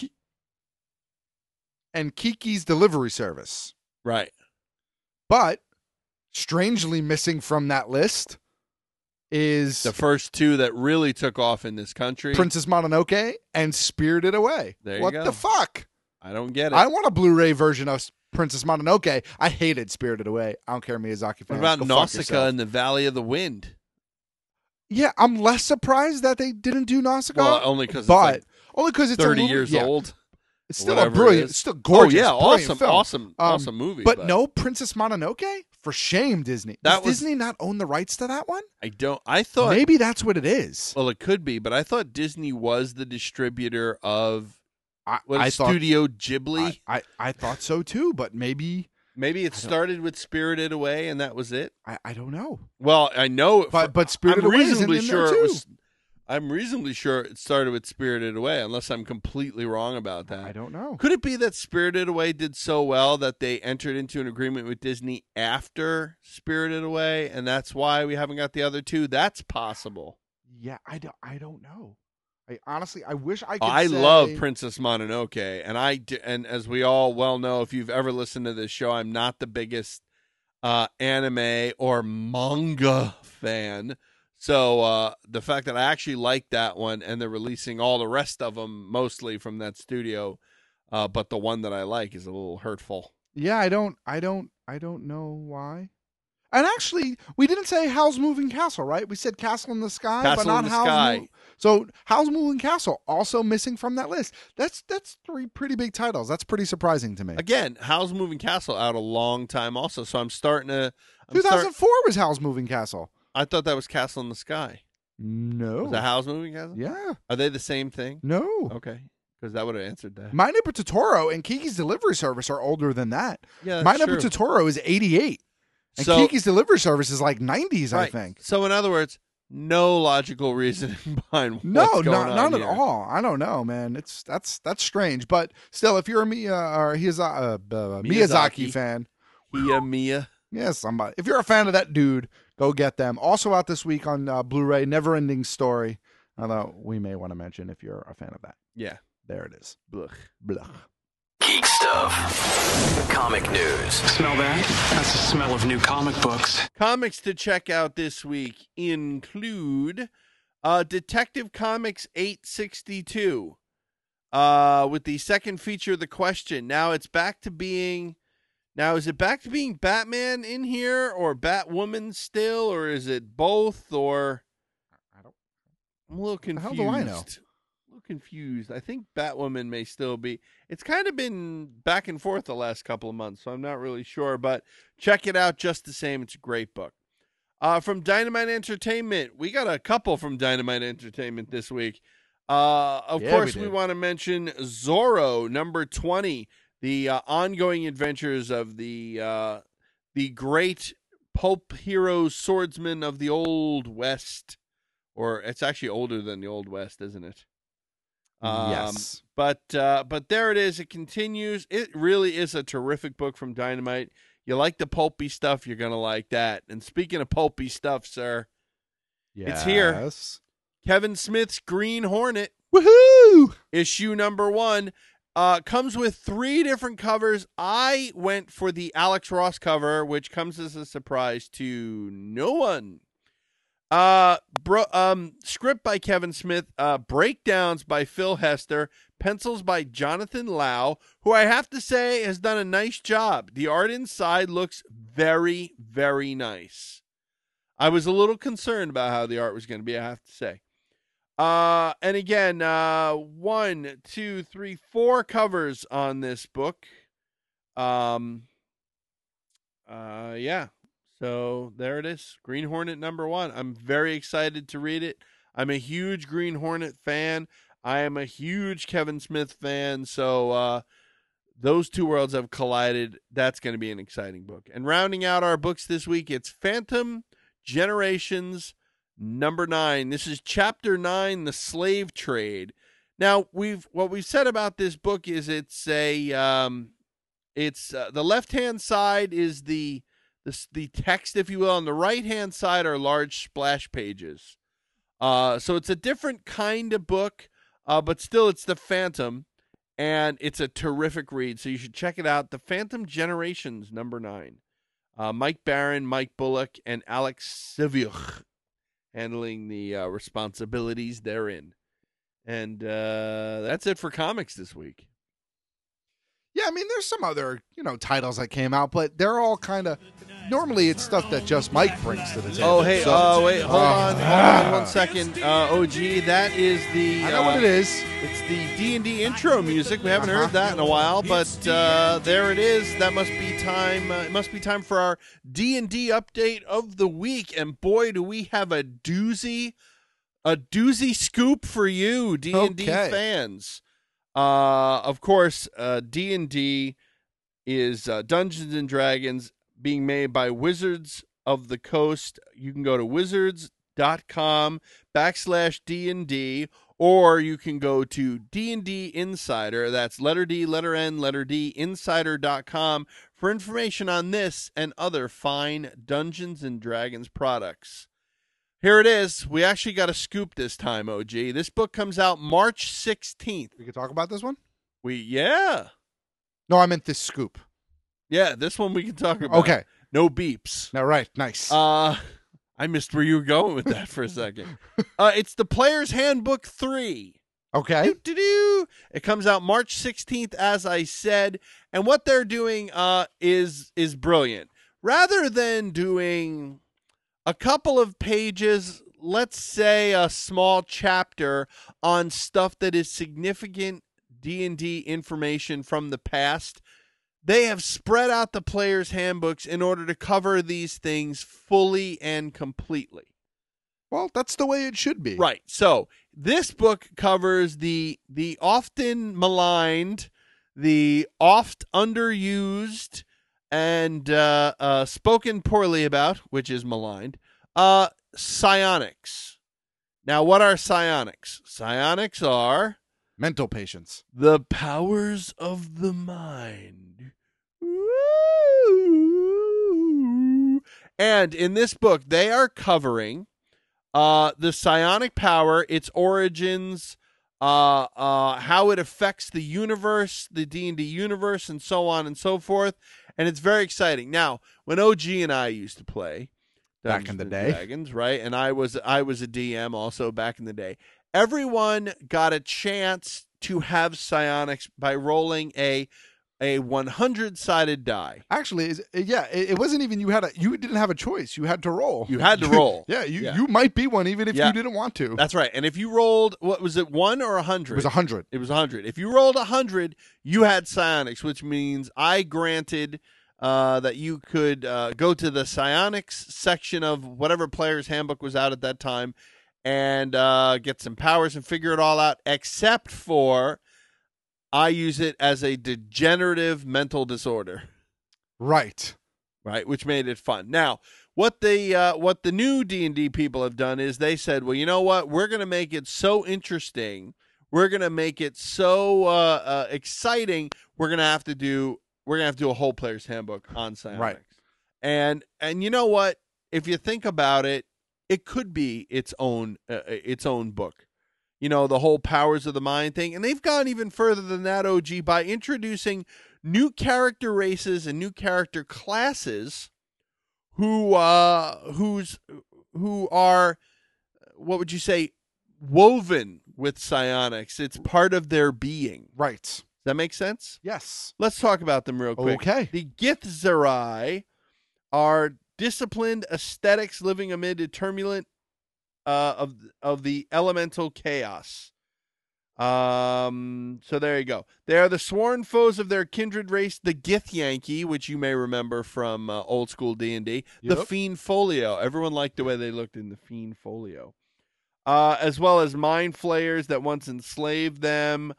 Kiki's Delivery Service. Right. But strangely missing from that list is the first two that really took off in this country. Princess Mononoke and Spirited Away. There you what go. The fuck? I don't get it. I want a Blu-ray version of Princess Mononoke. I hated Spirited Away. I don't care, Miyazaki fans. What about Go fuck Nausicaa yourself. and the Valley of the Wind? Yeah, I'm less surprised that they didn't do Nausicaa. Well, only because it's 30 a years old. It's still a brilliant, it's still gorgeous. Oh yeah, brilliant awesome movie. But no Princess Mononoke? For shame, Disney. Does Disney not own the rights to that one? I thought maybe that's what it is. Well, it could be, but I thought Disney was the distributor of Studio Ghibli. I thought so too, but maybe it started with Spirited Away and that was it. I don't know. Well, I know, but Spirited Away is in there too. I'm reasonably sure it started with Spirited Away, unless I'm completely wrong about that. I don't know. Could it be that Spirited Away did so well that they entered into an agreement with Disney after Spirited Away, and that's why we haven't got the other two? That's possible. Yeah, I don't know. Honestly, I wish I could I say... love Princess Mononoke, and as we all well know, if you've ever listened to this show, I'm not the biggest anime or manga fan. So the fact that I actually like that one, and they're releasing all the rest of them mostly from that studio, but the one that I like is a little hurtful. Yeah, I don't know why. And actually, we didn't say Howl's Moving Castle, right? We said Castle in the Sky, Castle but not in the Howl's Sky. So Howl's Moving Castle also missing from that list. That's three pretty big titles. That's pretty surprising to me. Again, Howl's Moving Castle out a long time also, so I'm starting to... 2004 was Howl's Moving Castle. I thought that was Castle in the Sky. No. Was that Howl's Moving Castle? Yeah. Are they the same thing? No. Okay. Because that would have answered that. My Neighbor Totoro and Kiki's Delivery Service are older than that. Yeah, My Neighbor Totoro is 88. And Kiki's Delivery Service is like 90s, right. I think. So in other words, no logical reasoning behind what's No, going on none here. at all. I don't know, man. That's strange. But still, if you're a Miyazaki fan. Mia. Yeah, somebody. If you're a fan of that dude, go get them. Also out this week on Blu-ray, Never Ending Story. Although we may want to mention if you're a fan of that. Yeah. There it is. Blech. Blech. Geek stuff. Comic news. Smell that? That's the smell of new comic books. Comics to check out this week include Detective Comics 862 with the second feature, The Question. Now it's back to being... Now, is it back to being Batman in here or Batwoman still, or is it both, or... I'm a little confused. How do I know? A little confused. I think Batwoman may still be... It's kind of been back and forth the last couple of months, so I'm not really sure, but check it out just the same. It's a great book. From Dynamite Entertainment, we got a couple from Dynamite Entertainment this week. Of course, we want to mention Zorro, number 20, the ongoing adventures of the great pulp hero swordsman of the Old West. Or it's actually older than the Old West, isn't it? Yes. But there it is. It continues. It really is a terrific book from Dynamite. You like the pulpy stuff, you're going to like that. And speaking of pulpy stuff, sir, it's here. Kevin Smith's Green Hornet. Woohoo! Issue number 1. Comes with 3 different covers. I went for the Alex Ross cover, which comes as a surprise to no one. Script by Kevin Smith, breakdowns by Phil Hester, pencils by Jonathan Lau, who I have to say has done a nice job. The art inside looks very, very nice. I was a little concerned about how the art was going to be, I have to say. And again, 1, 2, 3, 4 covers on this book. Yeah. So there it is. Green Hornet #1. I'm very excited to read it. I'm a huge Green Hornet fan. I am a huge Kevin Smith fan. So those two worlds have collided. That's going to be an exciting book. And rounding out our books this week, it's Phantom Generations #9. This is chapter 9, The Slave Trade. Now, what we've said about this book is it's the left-hand side is the text, if you will, and the right-hand side are large splash pages. So it's a different kind of book, but still it's the Phantom, and it's a terrific read. So you should check it out. The Phantom Generations #9. Mike Barron, Mike Bullock, and Alex Sivyuk handling the responsibilities therein. And that's it for comics this week. Yeah, I mean, there's some other, titles that came out, but they're all kind of, normally it's stuff that just Mike brings to the table. Oh, hey, So- wait, hold on 1 second. OG, that is the... I know what it is. It's the D&D intro music. We haven't heard that in a while, but there it is. That must be time. It must be time for our D&D update of the week. And boy, do we have a doozy scoop for you, D&D fans. Of course, D&D is Dungeons and Dragons being made by Wizards of the Coast. You can go to wizards.com/D&D, or you can go to D&D Insider. That's letter D, letter N, letter D, insider.com for information on this and other fine Dungeons and Dragons products. Here it is. We actually got a scoop this time, OG. This book comes out March 16th. We could talk about this one? Yeah. No, I meant this scoop. Yeah, this one we can talk about. Okay. No beeps. No, right. Nice. I missed where you were going with that for a second. It's the Player's Handbook 3. Okay. It comes out March 16th, as I said. And what they're doing is brilliant. Rather than doing a couple of pages, let's say a small chapter on stuff that is significant D&D information from the past, they have spread out the players' handbooks in order to cover these things fully and completely. Well, that's the way it should be. Right. So this book covers the often maligned, the oft underused, and spoken poorly about, which is maligned, psionics. Now, what are psionics? Psionics are mental patients. The powers of the mind. And in this book, they are covering the psionic power, its origins, how it affects the universe, the D&D universe, and so on and so forth. And it's very exciting. Now, when OG and I used to play back in the day, Dragons, right? And I was a DM also back in the day. Everyone got a chance to have psionics by rolling a 100-sided die. Actually, it wasn't even you didn't have a choice. You had to roll. You had to roll. You might be one even if you didn't want to. That's right. And if you rolled, what was it, 1 or 100? It was 100. It was 100. If you rolled 100, you had psionics, which means I granted that you could go to the psionics section of whatever player's handbook was out at that time and get some powers and figure it all out, except for I use it as a degenerative mental disorder. Right, which made it fun. Now, what the new D&D people have done is they said, well, you know what? We're going to make it so interesting. We're going to make it so exciting. We're going to have to do a whole player's handbook on psionics. Right. And you know what? If you think about it, it could be its own book. You know, the whole powers of the mind thing. And they've gone even further than that, OG, by introducing new character races and new character classes who are, what would you say, woven with psionics. It's part of their being. Right. Does that make sense? Yes. Let's talk about them real quick. Okay. The Githzerai are disciplined aesthetics living amid a turbulent of the elemental chaos. So there you go. They are the sworn foes of their kindred race, the Githyanki, which you may remember from old school D&D. The Fiend Folio. Everyone liked the way they looked in the Fiend Folio. As well as mind flayers that once enslaved them.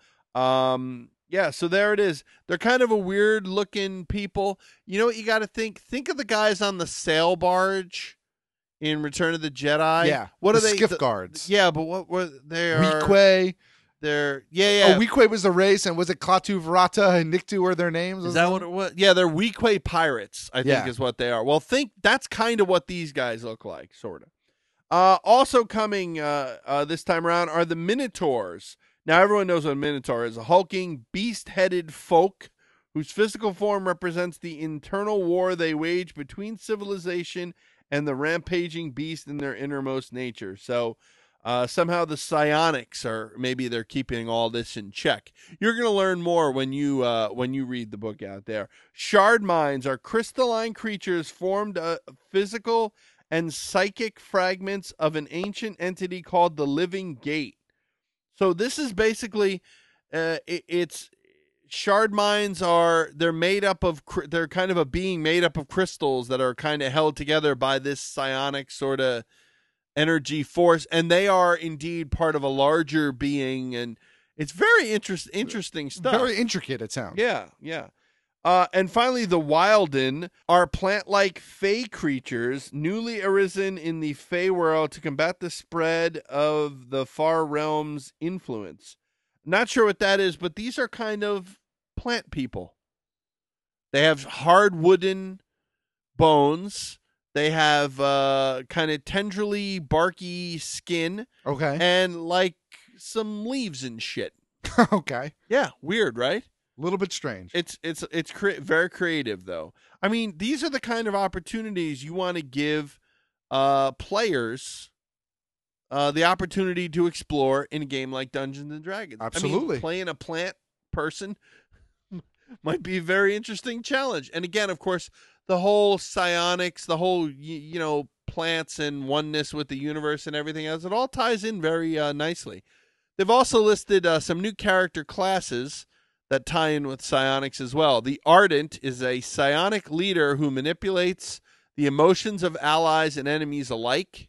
Yeah, so there it is. They're kind of a weird looking people. You know what you got to think? Think of the guys on the sail barge in Return of the Jedi. Yeah. What are they? Skiff guards. Yeah, but what were they? Weequay. They're yeah. Oh, Weequay was the race, and was it Klaatu Verata and Niktu were their names? Is that what it was? Yeah, they're Weequay pirates, I think is what they are. Well, think that's kind of what these guys look like, sort of. Also coming this time around are the Minotaurs. Now, everyone knows what a Minotaur is. A hulking, beast-headed folk whose physical form represents the internal war they wage between civilization and the rampaging beast in their innermost nature. So somehow the psionics are, maybe they're keeping all this in check. You're going to learn more when you read the book out there. Shard minds are crystalline creatures formed physical and psychic fragments of an ancient entity called the Living Gate. So this is basically, it's shard minds they're made up of, they're kind of a being made up of crystals that are kind of held together by this psionic sort of energy force, and they are indeed part of a larger being, and it's very interesting stuff. Very intricate, it sounds. Yeah. And finally, the Wilden are plant-like fey creatures newly arisen in the fey world to combat the spread of the far realm's influence. Not sure what that is, but these are kind of plant people. They have hard wooden bones. They have kind of tendrily barky skin. Okay. And like some leaves and shit. Okay. Yeah, weird, right? A little bit strange. It's very creative, though. I mean, these are the kind of opportunities you want to give players the opportunity to explore in a game like Dungeons and Dragons. Absolutely. I mean, playing a plant person might be a very interesting challenge. And again, of course, the whole psionics, the whole plants and oneness with the universe and everything else, it all ties in very nicely. They've also listed some new character classes that tie in with psionics as well. The Ardent is a psionic leader who manipulates the emotions of allies and enemies alike.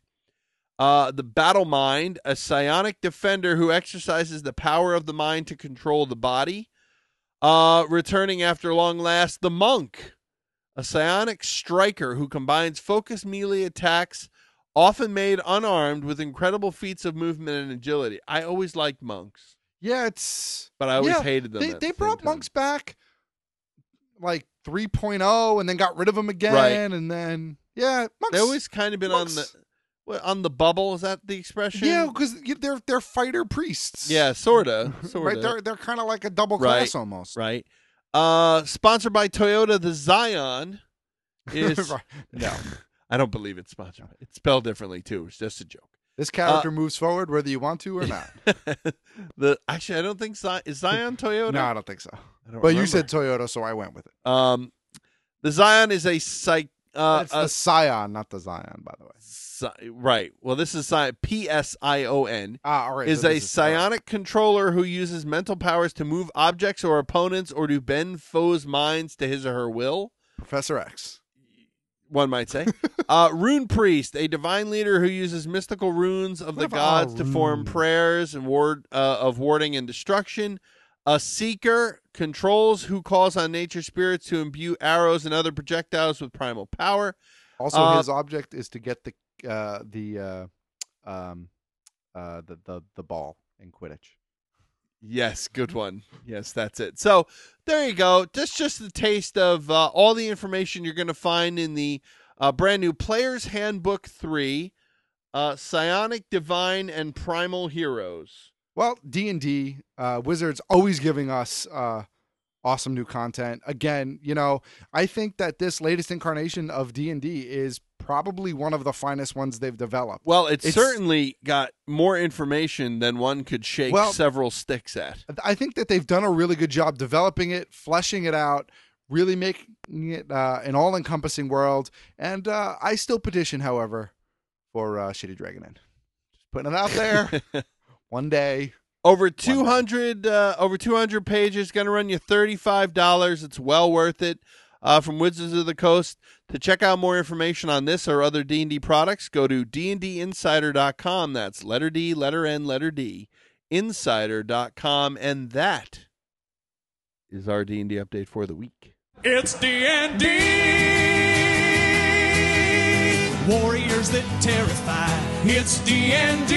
The Battle Mind, a psionic defender who exercises the power of the mind to control the body. Returning after long last, the Monk, a psionic striker who combines focused melee attacks, often made unarmed, with incredible feats of movement and agility. I always liked monks. Yeah, but I always hated them. They brought monks back like 3.0 and then got rid of them again. Right. And then, monks. They always kind of been on the bubble. Is that the expression? Yeah, because they're fighter priests. Yeah, sort of. Right, they're kind of like a double class almost. Right. Sponsored by Toyota, the Zion is no. I don't believe it's sponsored. It's spelled differently too. It's just a joke. This character moves forward whether you want to or not. Actually, I don't think is Zion Toyota. No, I don't think so. But you said Toyota, so I went with it. The Zion is a it's the Scion, not the Zion, by the way. Right. Well, this is Psion. All right. Is a psionic controller who uses mental powers to move objects or opponents or to bend foes' minds to his or her will. Professor X. One might say. Rune Priest, a divine leader who uses mystical runes of the gods to form prayers and of warding and destruction. A Seeker, controls who calls on nature spirits to imbue arrows and other projectiles with primal power. Also, his object is to get the ball in Quidditch. Yes, good one. Yes, that's it. So there you go. That's just the taste of all the information you're going to find in the brand new Player's Handbook 3, Psionic, Divine, and Primal Heroes. Well, D&D, Wizards always giving us awesome new content. Again, I think that this latest incarnation of D&D is probably one of the finest ones they've developed. Well, it's certainly got more information than one could shake several sticks at. I think that they've done a really good job developing it, fleshing it out, really making it an all-encompassing world. And I still petition, however, for Shitty Dragon Inn. Just putting it out there. One day. Over 200 pages, going to run you $35. It's well worth it. From Wizards of the Coast. To check out more information on this or other D&D products, go to dndinsider.com. That's letter D, letter N, letter D, insider.com. And that is our D&D update for the week. It's D&D, warriors that terrify. It's D&D.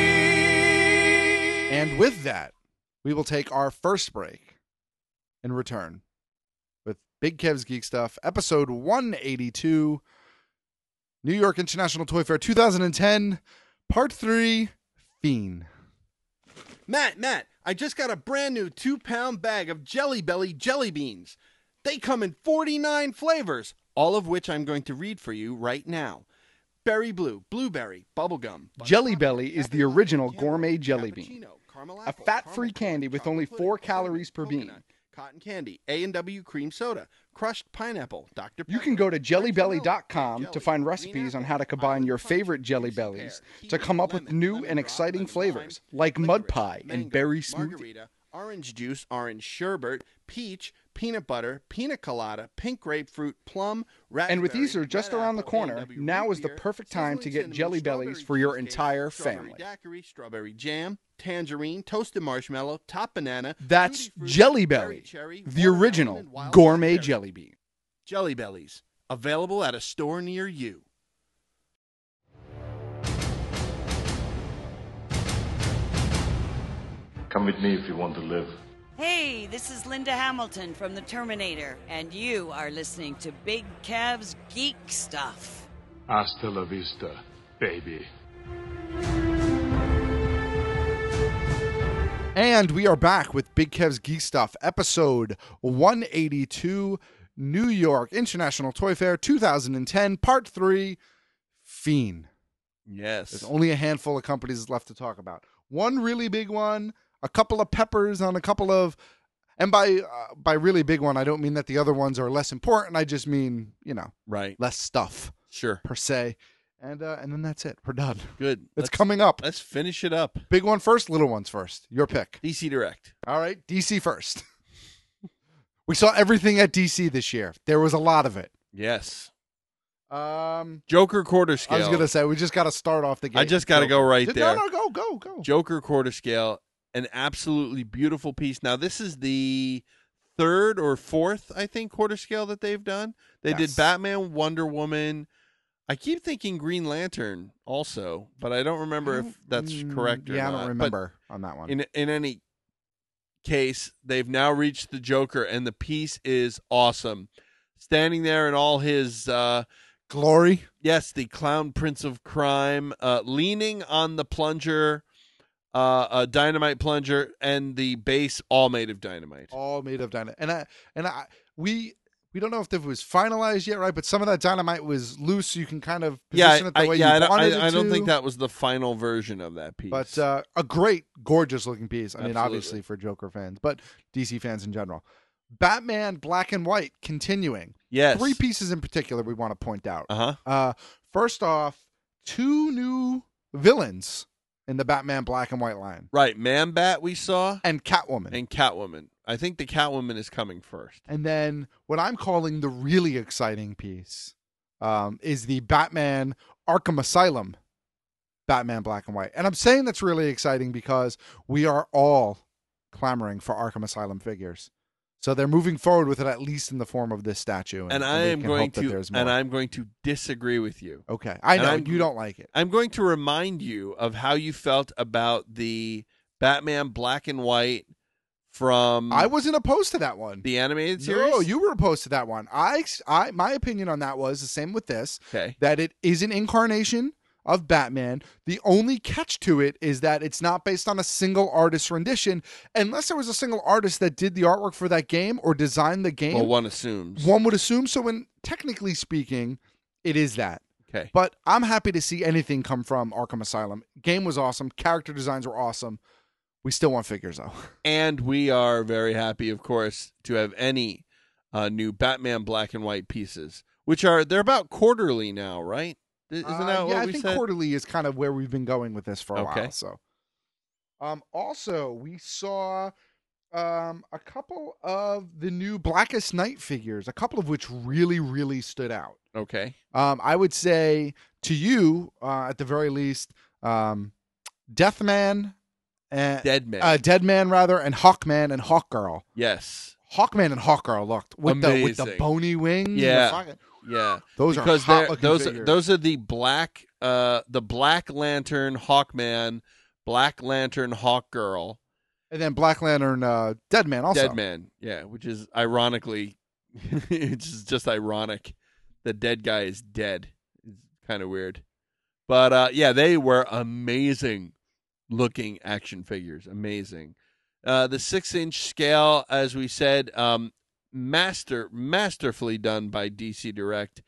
And with that, we will take our first break and return with Big Kev's Geek Stuff, episode 182, New York International Toy Fair 2010, part 3, Fiend. Matt, I just got a brand new 2-pound bag of Jelly Belly jelly beans. They come in 49 flavors, all of which I'm going to read for you right now. Berry blue, blueberry, bubblegum. Jelly Belly is the original gourmet jelly bean. A fat-free candy with only 4 calories per bean. Cotton candy, A&W cream soda, crushed pineapple, Dr. Pepper. You can go to jellybelly.com to find recipes on how to combine your favorite Jelly Bellies to come up with new and exciting flavors like mud pie and berry smoothie. Margarita, orange juice, orange sherbet, peach, peanut butter, pina colada, pink grapefruit, plum, raspberry. And with Easter just around the corner, now is the perfect time to get Jelly Bellies for your entire family. Daiquiri, strawberry jam, tangerine, toasted marshmallow, top banana. That's Jelly Belly, the original gourmet jelly bean. Jelly Bellies, available at a store near you. Come with me if you want to live. Hey, this is Linda Hamilton from The Terminator, and you are listening to Big Kev's Geek Stuff. Hasta la vista, baby. And we are back with Big Kev's Geek Stuff, episode 182, New York International Toy Fair 2010, part 3, Fiend. Yes. There's only a handful of companies left to talk about. One really big one, a couple of peppers on a couple of, and by really big one, I don't mean that the other ones are less important. I just mean, right, less stuff, sure, per se. And then that's it. We're done. Good. It's coming up. Let's finish it up. Big one first, little ones first. Your pick. DC Direct. All right, DC first. We saw everything at DC this year. There was a lot of it. Yes. Joker quarter scale. I was gonna say we just got to start off the game. I just got to go right there. No, go. Joker quarter scale, an absolutely beautiful piece. Now this is the 3rd or 4th, I think, quarter scale that they've done. They did Batman, Wonder Woman. I keep thinking Green Lantern also, but I don't remember if that's correct or not. Yeah, I don't remember on that one. In any case, they've now reached the Joker, and the piece is awesome. Standing there in all his glory. Yes, the Clown Prince of Crime, leaning on the plunger, a dynamite plunger, and the base all made of dynamite. All made of dynamite. We don't know if it was finalized yet, right? But some of that dynamite was loose, so you can kind of position it the way you wanted it to. I don't think that was the final version of that piece. But a great, gorgeous looking piece. I mean, Absolutely. obviously for Joker fans, but DC fans in general. Batman Black and White continuing. Yes. 3 pieces in particular we want to point out. Uh-huh. First off, 2 new villains in the Batman Black and White line. Right. Man-Bat we saw. And Catwoman. I think the Catwoman is coming first. And then what I'm calling the really exciting piece is the Batman Arkham Asylum Batman Black and White. And I'm saying that's really exciting because we are all clamoring for Arkham Asylum figures. So they're moving forward with it, at least in the form of this statue. And I'm going to disagree with you. Okay. I know you don't like it. I'm going to remind you of how you felt about the Batman Black and White from... I wasn't opposed to that one. The animated series? No, you were opposed to that one. My opinion on that was the same with this. Okay. That it is an incarnation of Batman. The only catch to it is that it's not based on a single artist rendition, unless there was a single artist that did the artwork for that game or designed the game. Well, one assumes. One would assume. So when technically speaking, it is that. Okay. But I'm happy to see anything come from Arkham Asylum. Game was awesome. Character designs were awesome. We still want figures, though. And we are very happy, of course, to have any new Batman black and white pieces, which they're about quarterly now, right? Isn't that what I we think said? quarterly is kind of where we've been going with this for a Okay. while. So, also we saw a couple of the new Blackest Night figures, a couple of which really, really stood out. Okay. I would say to you, at the very least, Deathman, and Deadman rather, and Hawkman and Hawkgirl. Yes. Hawkman and Hawkgirl looked with the Amazing. bony wings. and the Yeah. fucking- Yeah. Those because are hot they're- looking those figures. those are the Black Lantern Hawkman, Black Lantern Hawkgirl, and then Black Lantern Deadman also. Deadman. Yeah, which is ironically, it's just ironic. The dead guy is dead. It's kind of weird, but yeah, they were amazing looking action figures. Amazing. The 6-inch scale, as we said, masterfully done by DC Direct,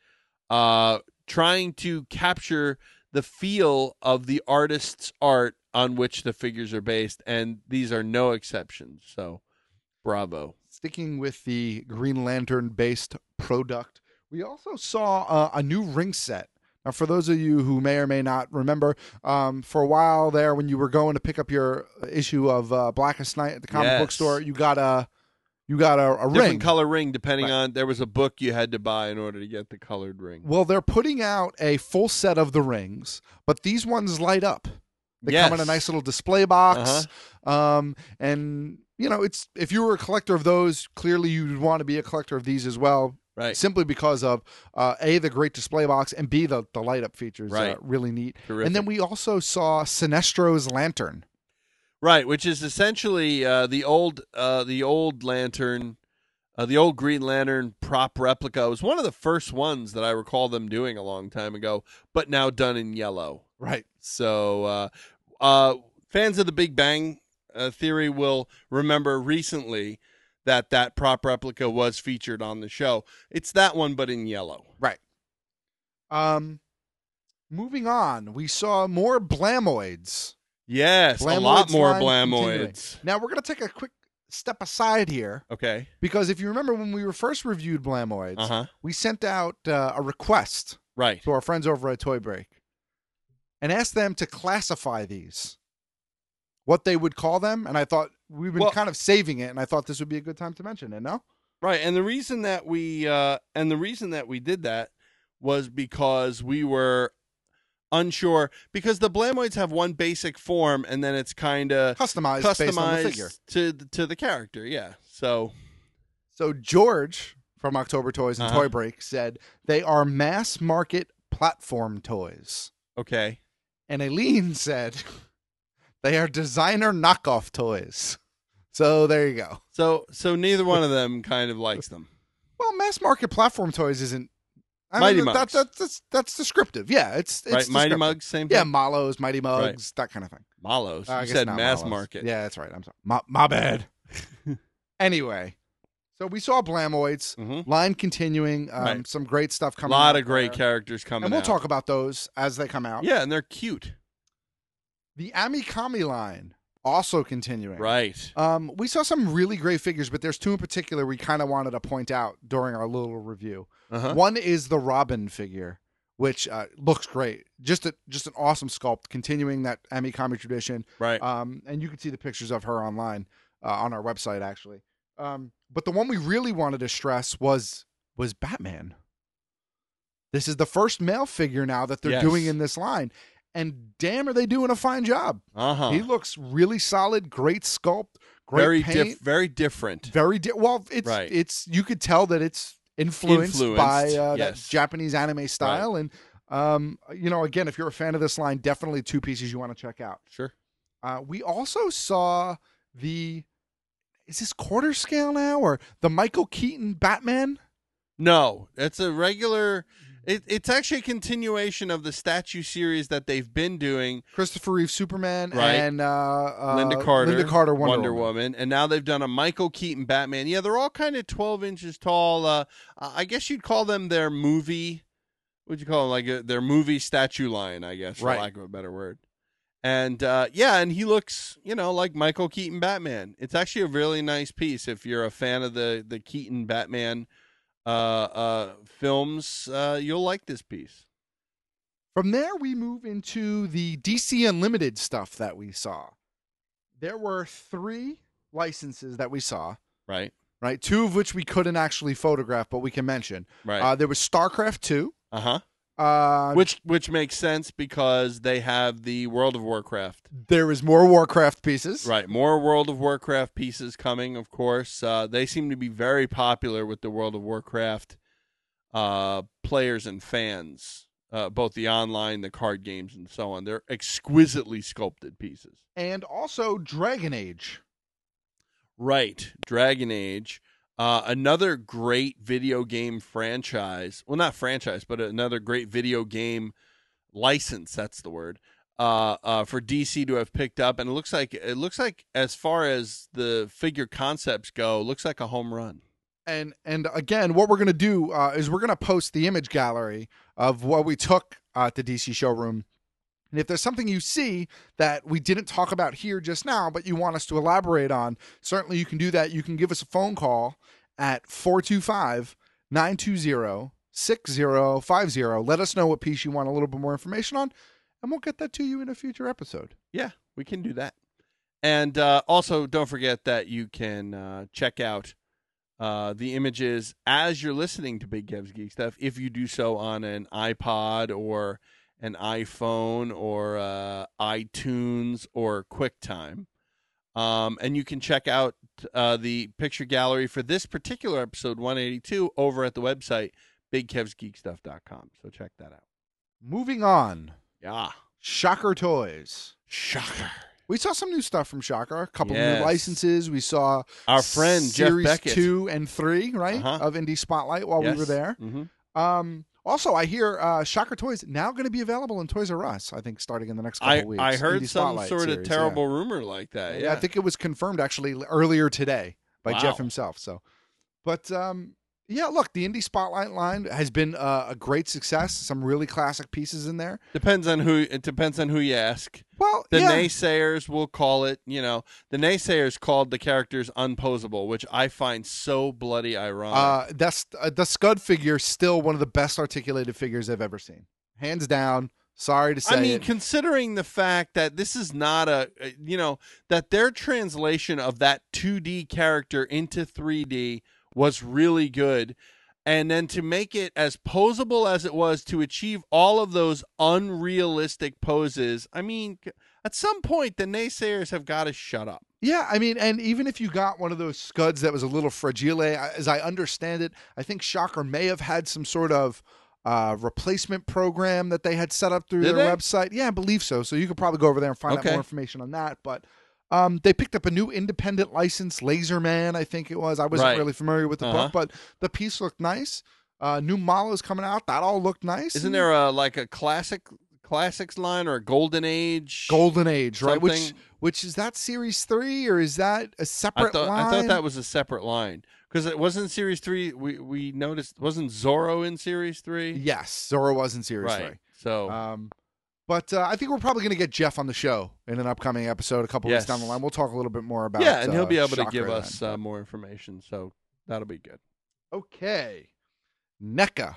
trying to capture the feel of the artist's art on which the figures are based, and these are no exceptions. So, bravo. Sticking with the Green Lantern based product, we also saw a new ring set. Now, for those of you who may or may not remember, for a while there, when you were going to pick up your issue of Blackest Night at the comic book store, you got a Different ring. color ring, depending on, there was a book you had to buy in order to get the colored ring. Well, they're putting out a full set of the rings, but these ones light up. They come in a nice little display box. And, you know, it's if you were a collector of those, clearly you'd want to be a collector of these as well. Right. Simply because of, A, the great display box, and B, the light up features. Right. Really neat. Terrific. And then we also saw Sinestro's Lantern. Right, which is essentially the old Lantern, the old Green Lantern prop replica. It was one of the first ones that I recall them doing a long time ago, but now done in yellow. Right. So fans of the Big Bang Theory will remember recently that prop replica was featured on the show. It's that one, but in yellow. Right. Moving on, we saw more Blamoids. Yes, a lot more line continuing. Blamoids. Now, we're going to take a quick step aside here. Okay. Because if you remember when we were first reviewed Blamoids, we sent out a request to our friends over at Toy Break and asked them to classify these, what they would call them. And I thought we've been kind of saving it, and I thought this would be a good time to mention it, no? Right, and the reason that we did that was because we were unsure, because the Blamoids have one basic form, and then it's kind of customized based on the figure to the character. Yeah. So George from October Toys and Toy Break said they are mass market platform toys. Okay. And Aileen said they are designer knockoff toys. So there you go. So neither one of them kind of likes them. Well, mass market platform toys isn't. Mighty Mugs. That's descriptive. Yeah, it's right. Mighty Mugs, same thing. Yeah, Malos, Mighty Mugs, that kind of thing. Malos. I You guess said not mass Malos. market. Yeah, that's right. I'm sorry. My bad. Anyway, so we saw Blamoids. Line continuing. Right. Some great stuff A coming. lot out of great there. characters coming and we'll out. talk about those as they come out. Yeah, and they're cute. The Amikami line also continuing. Right. We saw some really great figures, but there's two in particular we kind of wanted to point out during our little review. One is the Robin figure, which looks great. Just an awesome sculpt, continuing that Amikami tradition. Right. And you can see the pictures of her online on our website, actually. But the one we really wanted to stress was Batman. This is the first male figure now that they're doing in this line. And damn, are they doing a fine job. He looks really solid, great sculpt, great paint. Very different. Well, it's you could tell that it's influenced by that Japanese anime style. Right. And, again, if you're a fan of this line, definitely two pieces you want to check out. Sure. We also saw is this quarter scale now, or the Michael Keaton Batman? No, it's a regular. It's actually a continuation of the statue series that they've been doing. Christopher Reeve Superman Right. and Linda Carter Wonder Woman. And now they've done a Michael Keaton Batman. Yeah, they're all kind of 12 inches tall. I guess you'd call them their movie. What'd you call them? Like their movie statue line, I guess, for lack of a better word. And and he looks, like Michael Keaton Batman. It's actually a really nice piece. If you're a fan of the Keaton Batman films, you'll like this piece. From there, we move into the DC Unlimited stuff that we saw. There were 3 licenses that we saw. Right. 2 of which we couldn't actually photograph, but we can mention. Right. There was StarCraft 2. Which makes sense because they have the World of Warcraft. There was more Warcraft pieces. Right. More World of Warcraft pieces coming, of course. They seem to be very popular with the World of Warcraft players and fans. Both the online, the card games, and so on. They're exquisitely sculpted pieces. And also Dragon Age. Right. Dragon Age. Another great video game franchise. Well, not franchise, but another great video game license, that's the word, for DC to have picked up. And it looks like as far as the figure concepts go, looks like a home run. And again, what we're going to do is we're going to post the image gallery of what we took at the DC showroom. And if there's something you see that we didn't talk about here just now, but you want us to elaborate on, certainly you can do that. You can give us a phone call at 425-920-6050. Let us know what piece you want a little bit more information on, and we'll get that to you in a future episode. Yeah, we can do that. And also, don't forget that you can check out the images as you're listening to Big Kev's Geek Stuff, if you do so on an iPod or an iPhone or iTunes or QuickTime. And you can check out the picture gallery for this particular episode 182 over at the website BigKevsGeekStuff.com. So check that out. Moving on. Yeah. Shocker Toys. Shocker. We saw some new stuff from Shocker. A couple of Yes. new licenses. We saw our friend Series Jeff Beckett 2 and 3, right, of Indie Spotlight while we were there. Also, I hear Shocker Toys now going to be available in Toys R Us, I think, starting in the next couple of weeks. I heard Indie some Spotlight sort of series, terrible rumor like that. Yeah. I think it was confirmed actually earlier today by Wow. Jeff himself. So, but yeah, look, the Indie Spotlight line has been a great success. Some really classic pieces in there. Depends on who you ask. Well, the yeah. naysayers will call it, the naysayers called the characters unposable, which I find so bloody ironic. That's the Scud figure, still one of the best articulated figures I've ever seen, hands down. Sorry to say. I mean, considering the fact that this is not that their translation of that 2D character into 3D was really good. And then to make it as posable as it was, to achieve all of those unrealistic poses, I mean, at some point, the naysayers have got to shut up. Yeah, I mean, and even if you got one of those Scuds that was a little fragile, as I understand it, I think Shocker may have had some sort of replacement program that they had set up through their website. Yeah, I believe so. So you could probably go over there and find out more information on that. But they picked up a new independent license, Laserman, I think it was. I wasn't really familiar with the book, but the piece looked nice. New Mala's coming out. That all looked nice. Isn't there a classics line or a Golden Age? Golden Age, right? Something? Which is that Series 3 or is that a separate line? I thought that was a separate line. Because it wasn't Series 3. We noticed, wasn't Zorro in Series 3? Yes, Zorro was in Series 3. So, but I think we're probably going to get Jeff on the show in an upcoming episode a couple weeks down the line. We'll talk a little bit more about and he'll be able to Shocker give us then. more information. So that'll be good. Okay. NECA.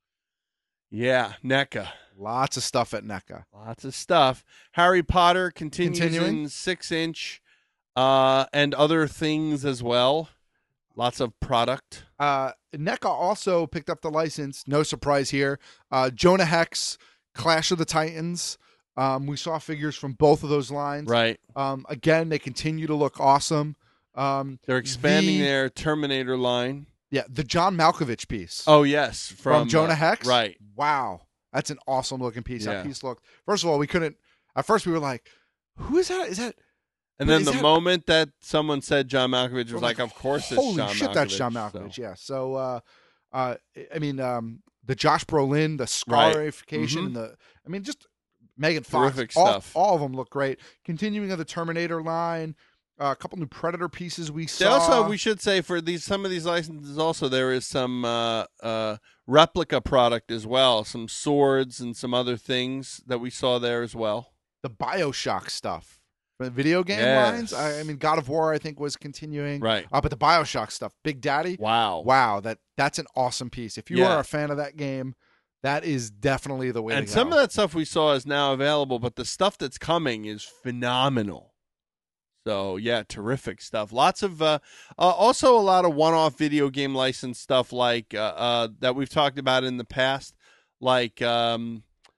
Yeah, NECA. Lots of stuff at NECA. Lots of stuff. Harry Potter continuing in 6-inch and other things as well. Lots of product. NECA also picked up the license. No surprise here. Jonah Hex, Clash of the Titans. We saw figures from both of those lines. Right. Again, they continue to look awesome. They're expanding their Terminator line. Yeah, the John Malkovich piece. Oh, yes. From Jonah Hex? Right. Wow. That's an awesome looking piece. Yeah. That piece looked, first of all, we couldn't, at first we were like, who is that? Is that? And then the moment that someone said John Malkovich was like, of course it's John Malkovich. Holy shit, that's John Malkovich, yeah. So, I mean, the Josh Brolin, the scarification, and I mean, just Megan Fox. Terrific stuff. All of them look great. Continuing of the Terminator line, a couple new Predator pieces we saw. Also, we should say for some of these licenses also, there is some replica product as well, some swords and some other things that we saw there as well. the BioShock stuff. The video game lines. I mean, God of War, I think, was continuing. Right. But the BioShock stuff, Big Daddy. Wow. That's an awesome piece. If you are a fan of that game, that is definitely the way to go. And some of that stuff we saw is now available, but the stuff that's coming is phenomenal. So, yeah, terrific stuff. Lots of, also a lot of one-off video game license stuff like, that we've talked about in the past, like, what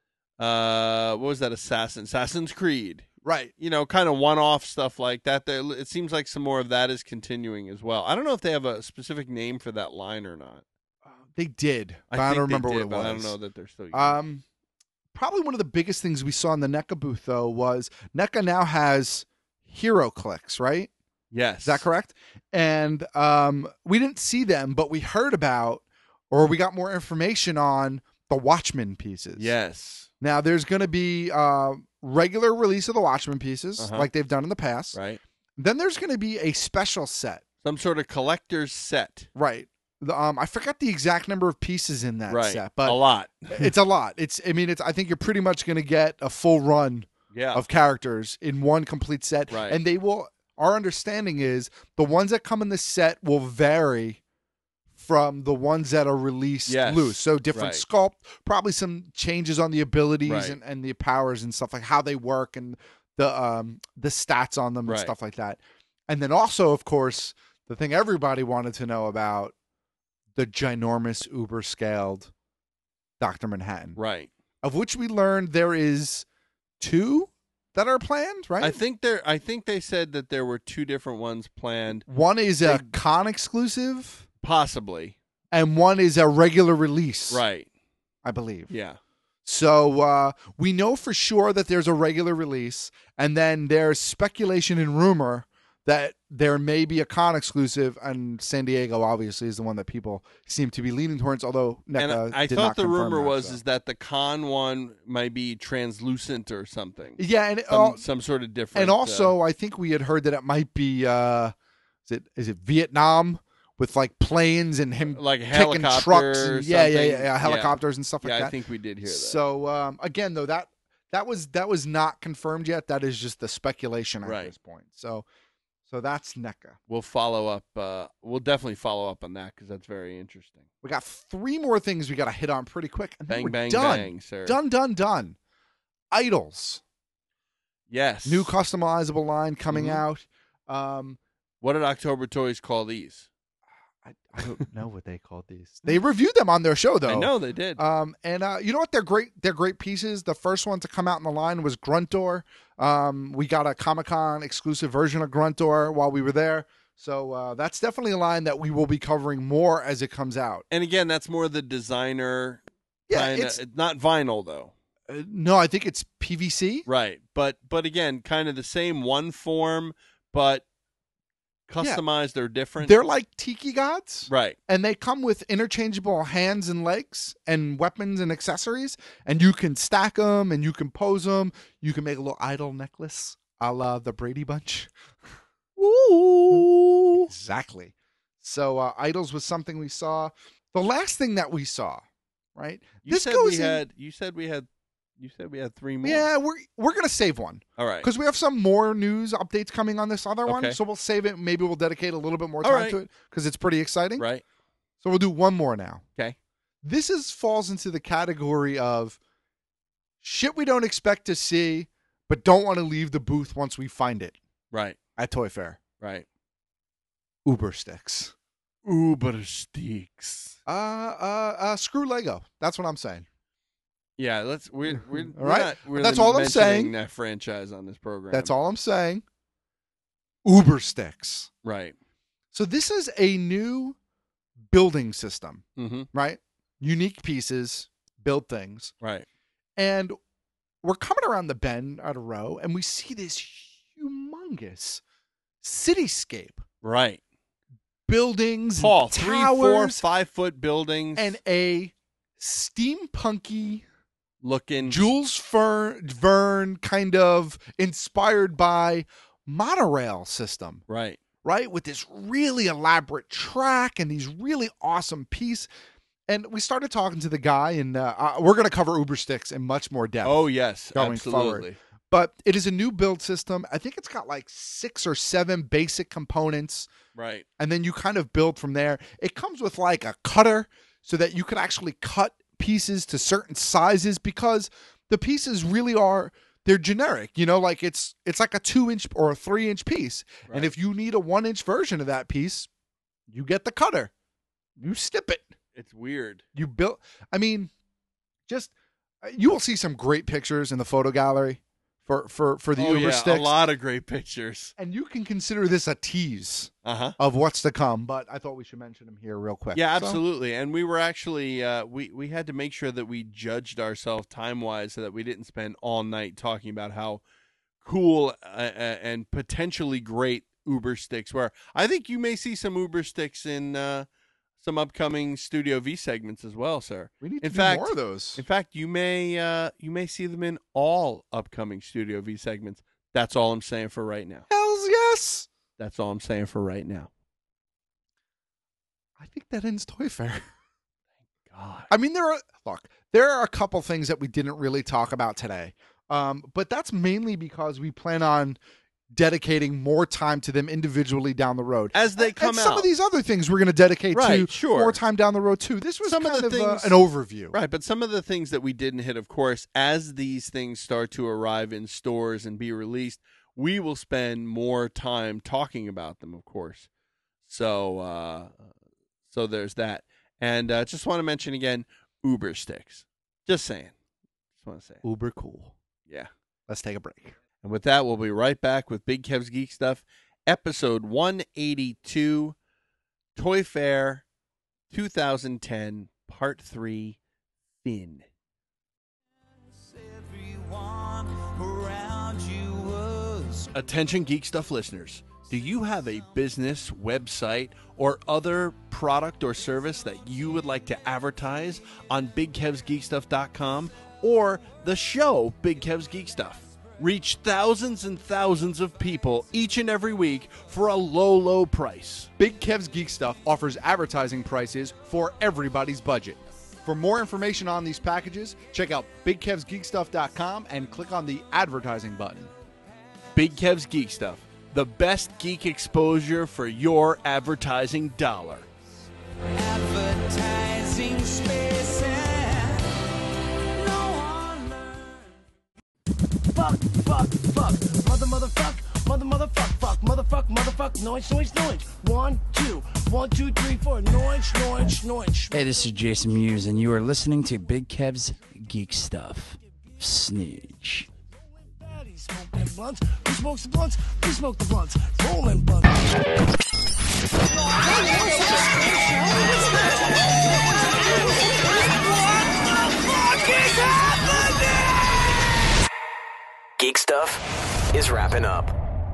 was that, Assassin's Creed. Right. You know, kind of one-off stuff like that. It seems like some more of that is continuing as well. I don't know if they have a specific name for that line or not. They did. I don't think remember they did, what it was. but I don't know that they're still using Probably one of the biggest things we saw in the NECA booth, though, was NECA now has hero clicks, right? Yes. Is that correct? And we didn't see them, but we heard about, or we got more information on the Watchmen pieces. Yes. Now, there's going to be regular release of the Watchmen pieces, like they've done in the past. Right. Then there's going to be a special set. Some sort of collector's set. Right. I forgot the exact number of pieces in that set, but a lot. It's a lot. I think you're pretty much going to get a full run of characters in one complete set. Right. And they will, our understanding is the ones that come in the set will vary from the ones that are released loose. So different sculpt, probably some changes on the abilities and the powers and stuff, like how they work and the stats on them and stuff like that. And then also, of course, the thing everybody wanted to know about, the ginormous uber-scaled Dr. Manhattan. Right. Of which we learned there is 2 that are planned, right? I think they said that there were 2 different ones planned. One is a con exclusive. Possibly. And one is a regular release. Right. I believe. Yeah. So we know for sure that there's a regular release, and then there's speculation and rumor that there may be a con exclusive, and San Diego obviously is the one that people seem to be leaning towards, although NECA and I did thought not the confirm rumor that, was so. is that the con one might be translucent or something. Yeah, and some sort of different. And also, I think we had heard that it might be is it Vietnam with like planes and him like kicking trucks, and, yeah, helicopters and stuff like that. Yeah, I think we did hear that. So again, though that was not confirmed yet. That is just the speculation at this point. So that's NECA. We'll follow up. We'll definitely follow up on that because that's very interesting. We got 3 more things we got to hit on pretty quick. And then bang, we're bang, done. bang, sir. Done. Idols. Yes. New customizable line coming out. What did October Toys call these? I don't know what they called these. They reviewed them on their show, though. I know they did. And you know what? They're great. They're great pieces. The first one to come out in the line was Gruntor. We got a Comic-Con exclusive version of Gruntor while we were there. So that's definitely a line that we will be covering more as it comes out. And again, that's more the designer. Yeah, it's not vinyl though. No, I think it's PVC. Right, but again, kind of the same one form, but customized or different. They're like tiki gods. Right. And they come with interchangeable hands and legs and weapons and accessories, and you can stack them and you can pose them. You can make a little idol necklace a la the Brady Bunch. Ooh. Exactly. So idols was something we saw. The last thing that we saw, right? You said we had 3 more. Yeah, we're gonna save one. All right. Because we have some more news updates coming on this other one. Okay. So we'll save it. Maybe we'll dedicate a little bit more time to it because it's pretty exciting. Right. So we'll do one more now. Okay. This falls into the category of shit we don't expect to see, but don't want to leave the booth once we find it. Right. At Toy Fair. Right. Uber sticks. Uber sticks. Screw Lego. That's what I'm saying. Yeah, we're all right. Not really that's all I'm mentioning saying. That franchise on this program. That's all I'm saying. Uber sticks. Right. So this is a new building system, right? Unique pieces, build things. Right. And we're coming around the bend at a row, and we see this humongous cityscape. Right. Buildings, tall, towers, 3, 4, 5 foot buildings, and a steampunky looking Jules Verne kind of inspired by monorail system. Right. Right? With this really elaborate track and these really awesome pieces. And we started talking to the guy, and we're going to cover Uber sticks in much more depth. Oh, yes. Going absolutely. forward. But it is a new build system. I think it's got like 6 or 7 basic components. Right. And then you kind of build from there. It comes with like a cutter so that you can actually cut pieces to certain sizes, because the pieces really are, they're generic, like it's like a 2-inch or a 3-inch piece. Right. And if you need a 1-inch version of that piece, you get the cutter. You snip it. It's weird. You build, you will see some great pictures in the photo gallery for the Uber sticks. A lot of great pictures. And you can consider this a tease of what's to come, but I thought we should mention them here real quick. Yeah, absolutely. And we were actually, we had to make sure that we judged ourselves time-wise so that we didn't spend all night talking about how cool and potentially great Uber sticks were. I think you may see some Uber sticks in some upcoming Studio V segments as well, sir. We need to do more of those. In fact, you may see them in all upcoming Studio V segments. That's all I'm saying for right now. Hells yes. That's all I'm saying for right now. I think that ends Toy Fair. Thank God. I mean, there are a couple things that we didn't really talk about today, but that's mainly because we plan on dedicating more time to them individually down the road as they come and out. Some of these other things we're going to dedicate more time down the road too. This was some kind of an overview, right? But some of the things that we didn't hit, of course, as these things start to arrive in stores and be released, we will spend more time talking about them, of course. So there's that, and just want to mention again, Uber sticks. Just saying. Just want to say Uber cool. Yeah. Let's take a break. And with that, we'll be right back with Big Kev's Geek Stuff, episode 182, Toy Fair 2010, Part 3, Finn. Attention Geek Stuff listeners. Do you have a business, website, or other product or service that you would like to advertise on BigKevsGeekStuff.com or the show Big Kev's Geek Stuff? Reach thousands and thousands of people each and every week for a low, low price. Big Kev's Geek Stuff offers advertising prices for everybody's budget. For more information on these packages, check out BigKevsGeekStuff.com and click on the advertising button. Big Kev's Geek Stuff, the best geek exposure for your advertising dollar. Advertising space and motherfuck, noise, noise. 1, 2, 1, 2, 3, 4, noise. Hey, this is Jason Mewes, and you are listening to Big Kev's Geek Stuff. Sneech. Smoking blunts. Who smokes the blunts? Who smoke the blunts? Rolling blunts. Geek Stuff is wrapping up.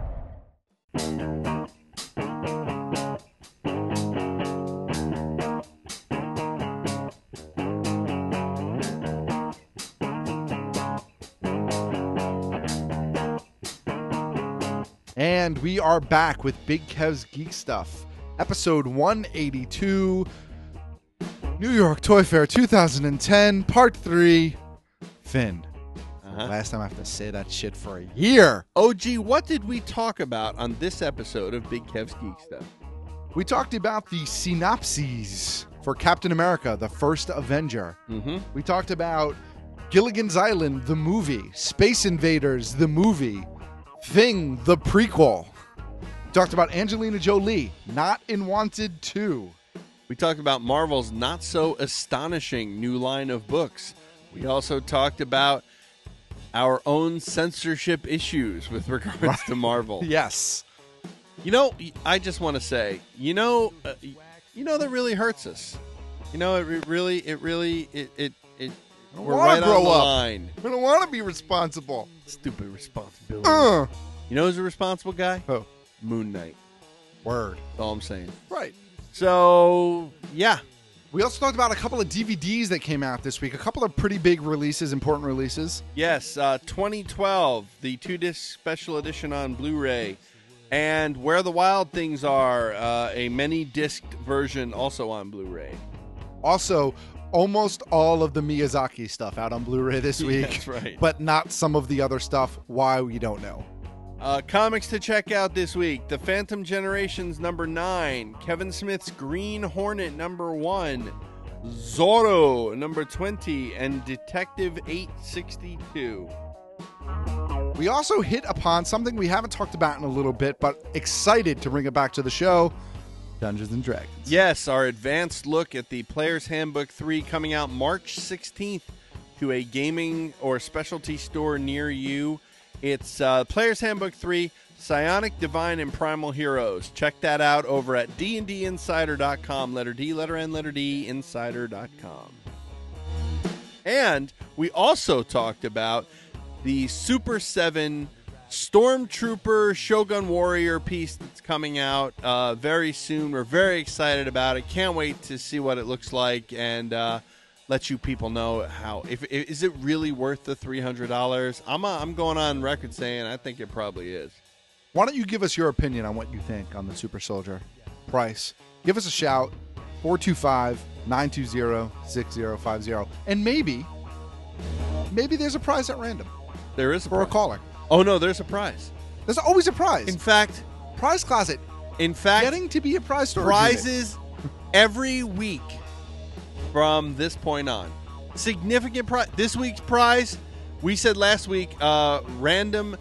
And we are back with Big Kev's Geek Stuff, episode 182, New York Toy Fair 2010, Part 3, Finn. Last time I have to say that shit for a year. OG, what did we talk about on this episode of Big Kev's Geek Stuff? We talked about the synopses for Captain America, the First Avenger. Mm-hmm. We talked about Gilligan's Island, the movie, Space Invaders, the movie, Thing, the prequel. We talked about Angelina Jolie, not in Wanted 2. We talked about Marvel's not so astonishing new line of books. We also talked about our own censorship issues with regards to Marvel. Yes. You know, I just want to say, that really hurts us. It really we're right on the line. We don't want to be responsible. Stupid responsibility. You know who's a responsible guy? Who? Moon Knight. Word. That's all I'm saying. Right. So, yeah. We also talked about a couple of DVDs that came out this week. A couple of pretty big releases, important releases. Yes. 2012, the 2-disc special edition on Blu-ray. And Where the Wild Things Are, a many-disc version also on Blu-ray. Also, almost all of the Miyazaki stuff out on Blu-ray this week. That's right. But not some of the other stuff. Why, we don't know. Comics to check out this week. The Phantom Generations #9. Kevin Smith's Green Hornet #1. Zorro #20. And Detective 862. We also hit upon something we haven't talked about in a little bit, but excited to bring it back to the show. Dungeons & Dragons. Yes, our advanced look at the Player's Handbook 3 coming out March 16th to a gaming or specialty store near you. It's Player's Handbook 3, Psionic, Divine, and Primal Heroes. Check that out over at dndinsider.com. Letter D, letter N, letter D, insider.com. And we also talked about the Super 7 Stormtrooper Shogun Warrior piece that's coming out very soon. We're very excited about it. Can't wait to see what it looks like and let you people know how. Is it really worth the $300? I'm going on record saying I think it probably is. Why don't you give us your opinion on what you think on the Super Soldier price? Give us a shout, 425-920-6050. And maybe there's a prize at random. There is for a caller. Oh, no, there's a prize. There's always a prize. In fact, Prize Closet. In fact, getting to be a prize store. Prizes every week from this point on. Significant prize. This week's prize, we said last week, random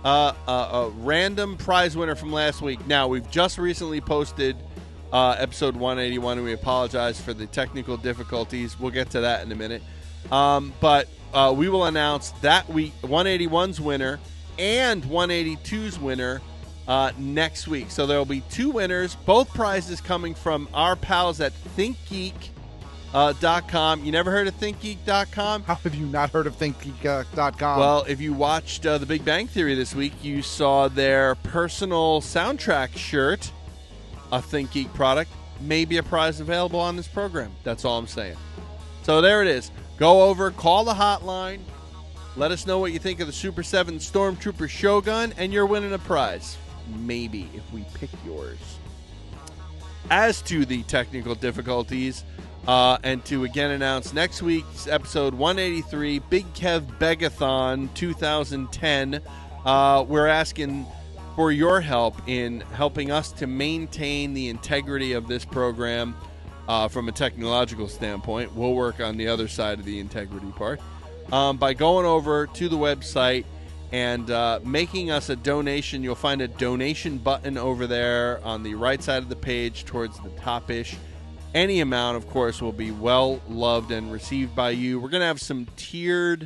prize winner from last week. Now, we've just recently posted episode 181, and we apologize for the technical difficulties. We'll get to that in a minute. But we will announce that week 181's winner and 182's winner next week. So there will be two winners, both prizes coming from our pals at ThinkGeek.com. You never heard of ThinkGeek.com? How have you not heard of ThinkGeek.com? Well, if you watched The Big Bang Theory this week, you saw their personal soundtrack shirt, a ThinkGeek product, maybe a prize available on this program. That's all I'm saying. So there it is. Go over, call the hotline, let us know what you think of the Super 7 Stormtrooper Shogun, and you're winning a prize. Maybe, if we pick yours. As to the technical difficulties, and to again announce next week's episode 183, Big Kev Begathon 2010, we're asking for your help in helping us to maintain the integrity of this program. From a technological standpoint, we'll work on the other side of the integrity part by going over to the website and making us a donation. You'll find a donation button over there on the right side of the page towards the top-ish. Any amount, of course, will be well loved and received by you. We're going to have some tiered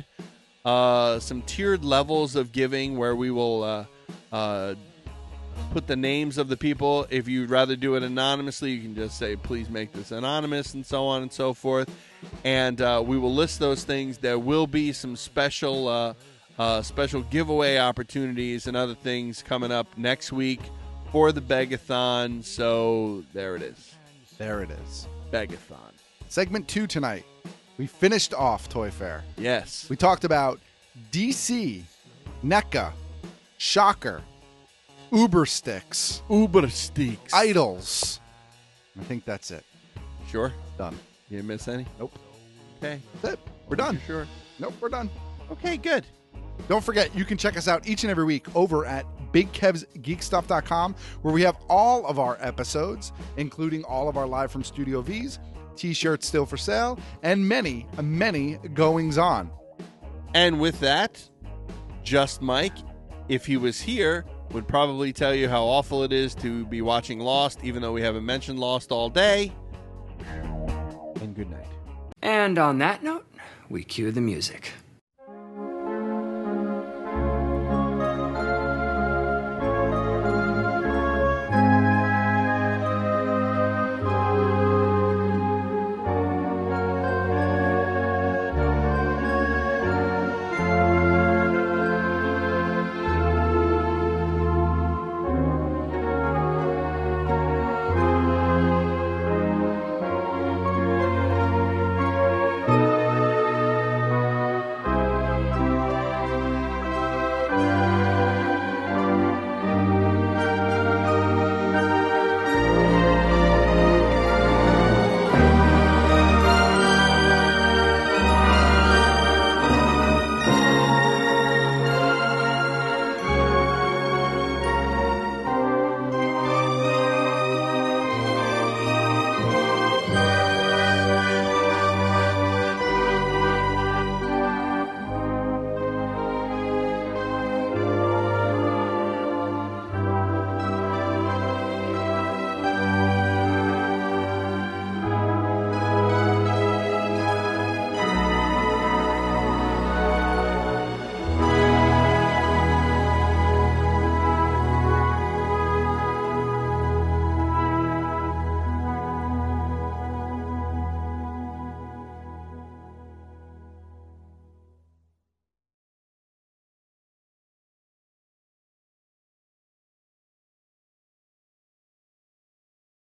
levels of giving where we will put the names of the people. If you'd rather do it anonymously, you can just say, please make this anonymous, and so on and so forth. And we will list those things. There will be some special giveaway opportunities and other things coming up next week for the Begathon. So there it is. There it is. Begathon. Segment 2 tonight. We finished off Toy Fair. Yes. We talked about DC, NECA, Shocker, Uber Sticks, Idols. I think that's it. Sure? Done. You didn't miss any? Nope. Okay. That's it. We're done. You sure? Nope, we're done. Okay, good. Don't forget, you can check us out each and every week over at BigKevsGeekStuff.com, where we have all of our episodes, including all of our Live from Studio Vs, T-shirts still for sale, and many, many goings-on. And with that, Just Mike, if he was here, would probably tell you how awful it is to be watching Lost, even though we haven't mentioned Lost all day. And good night. And on that note, we cue the music.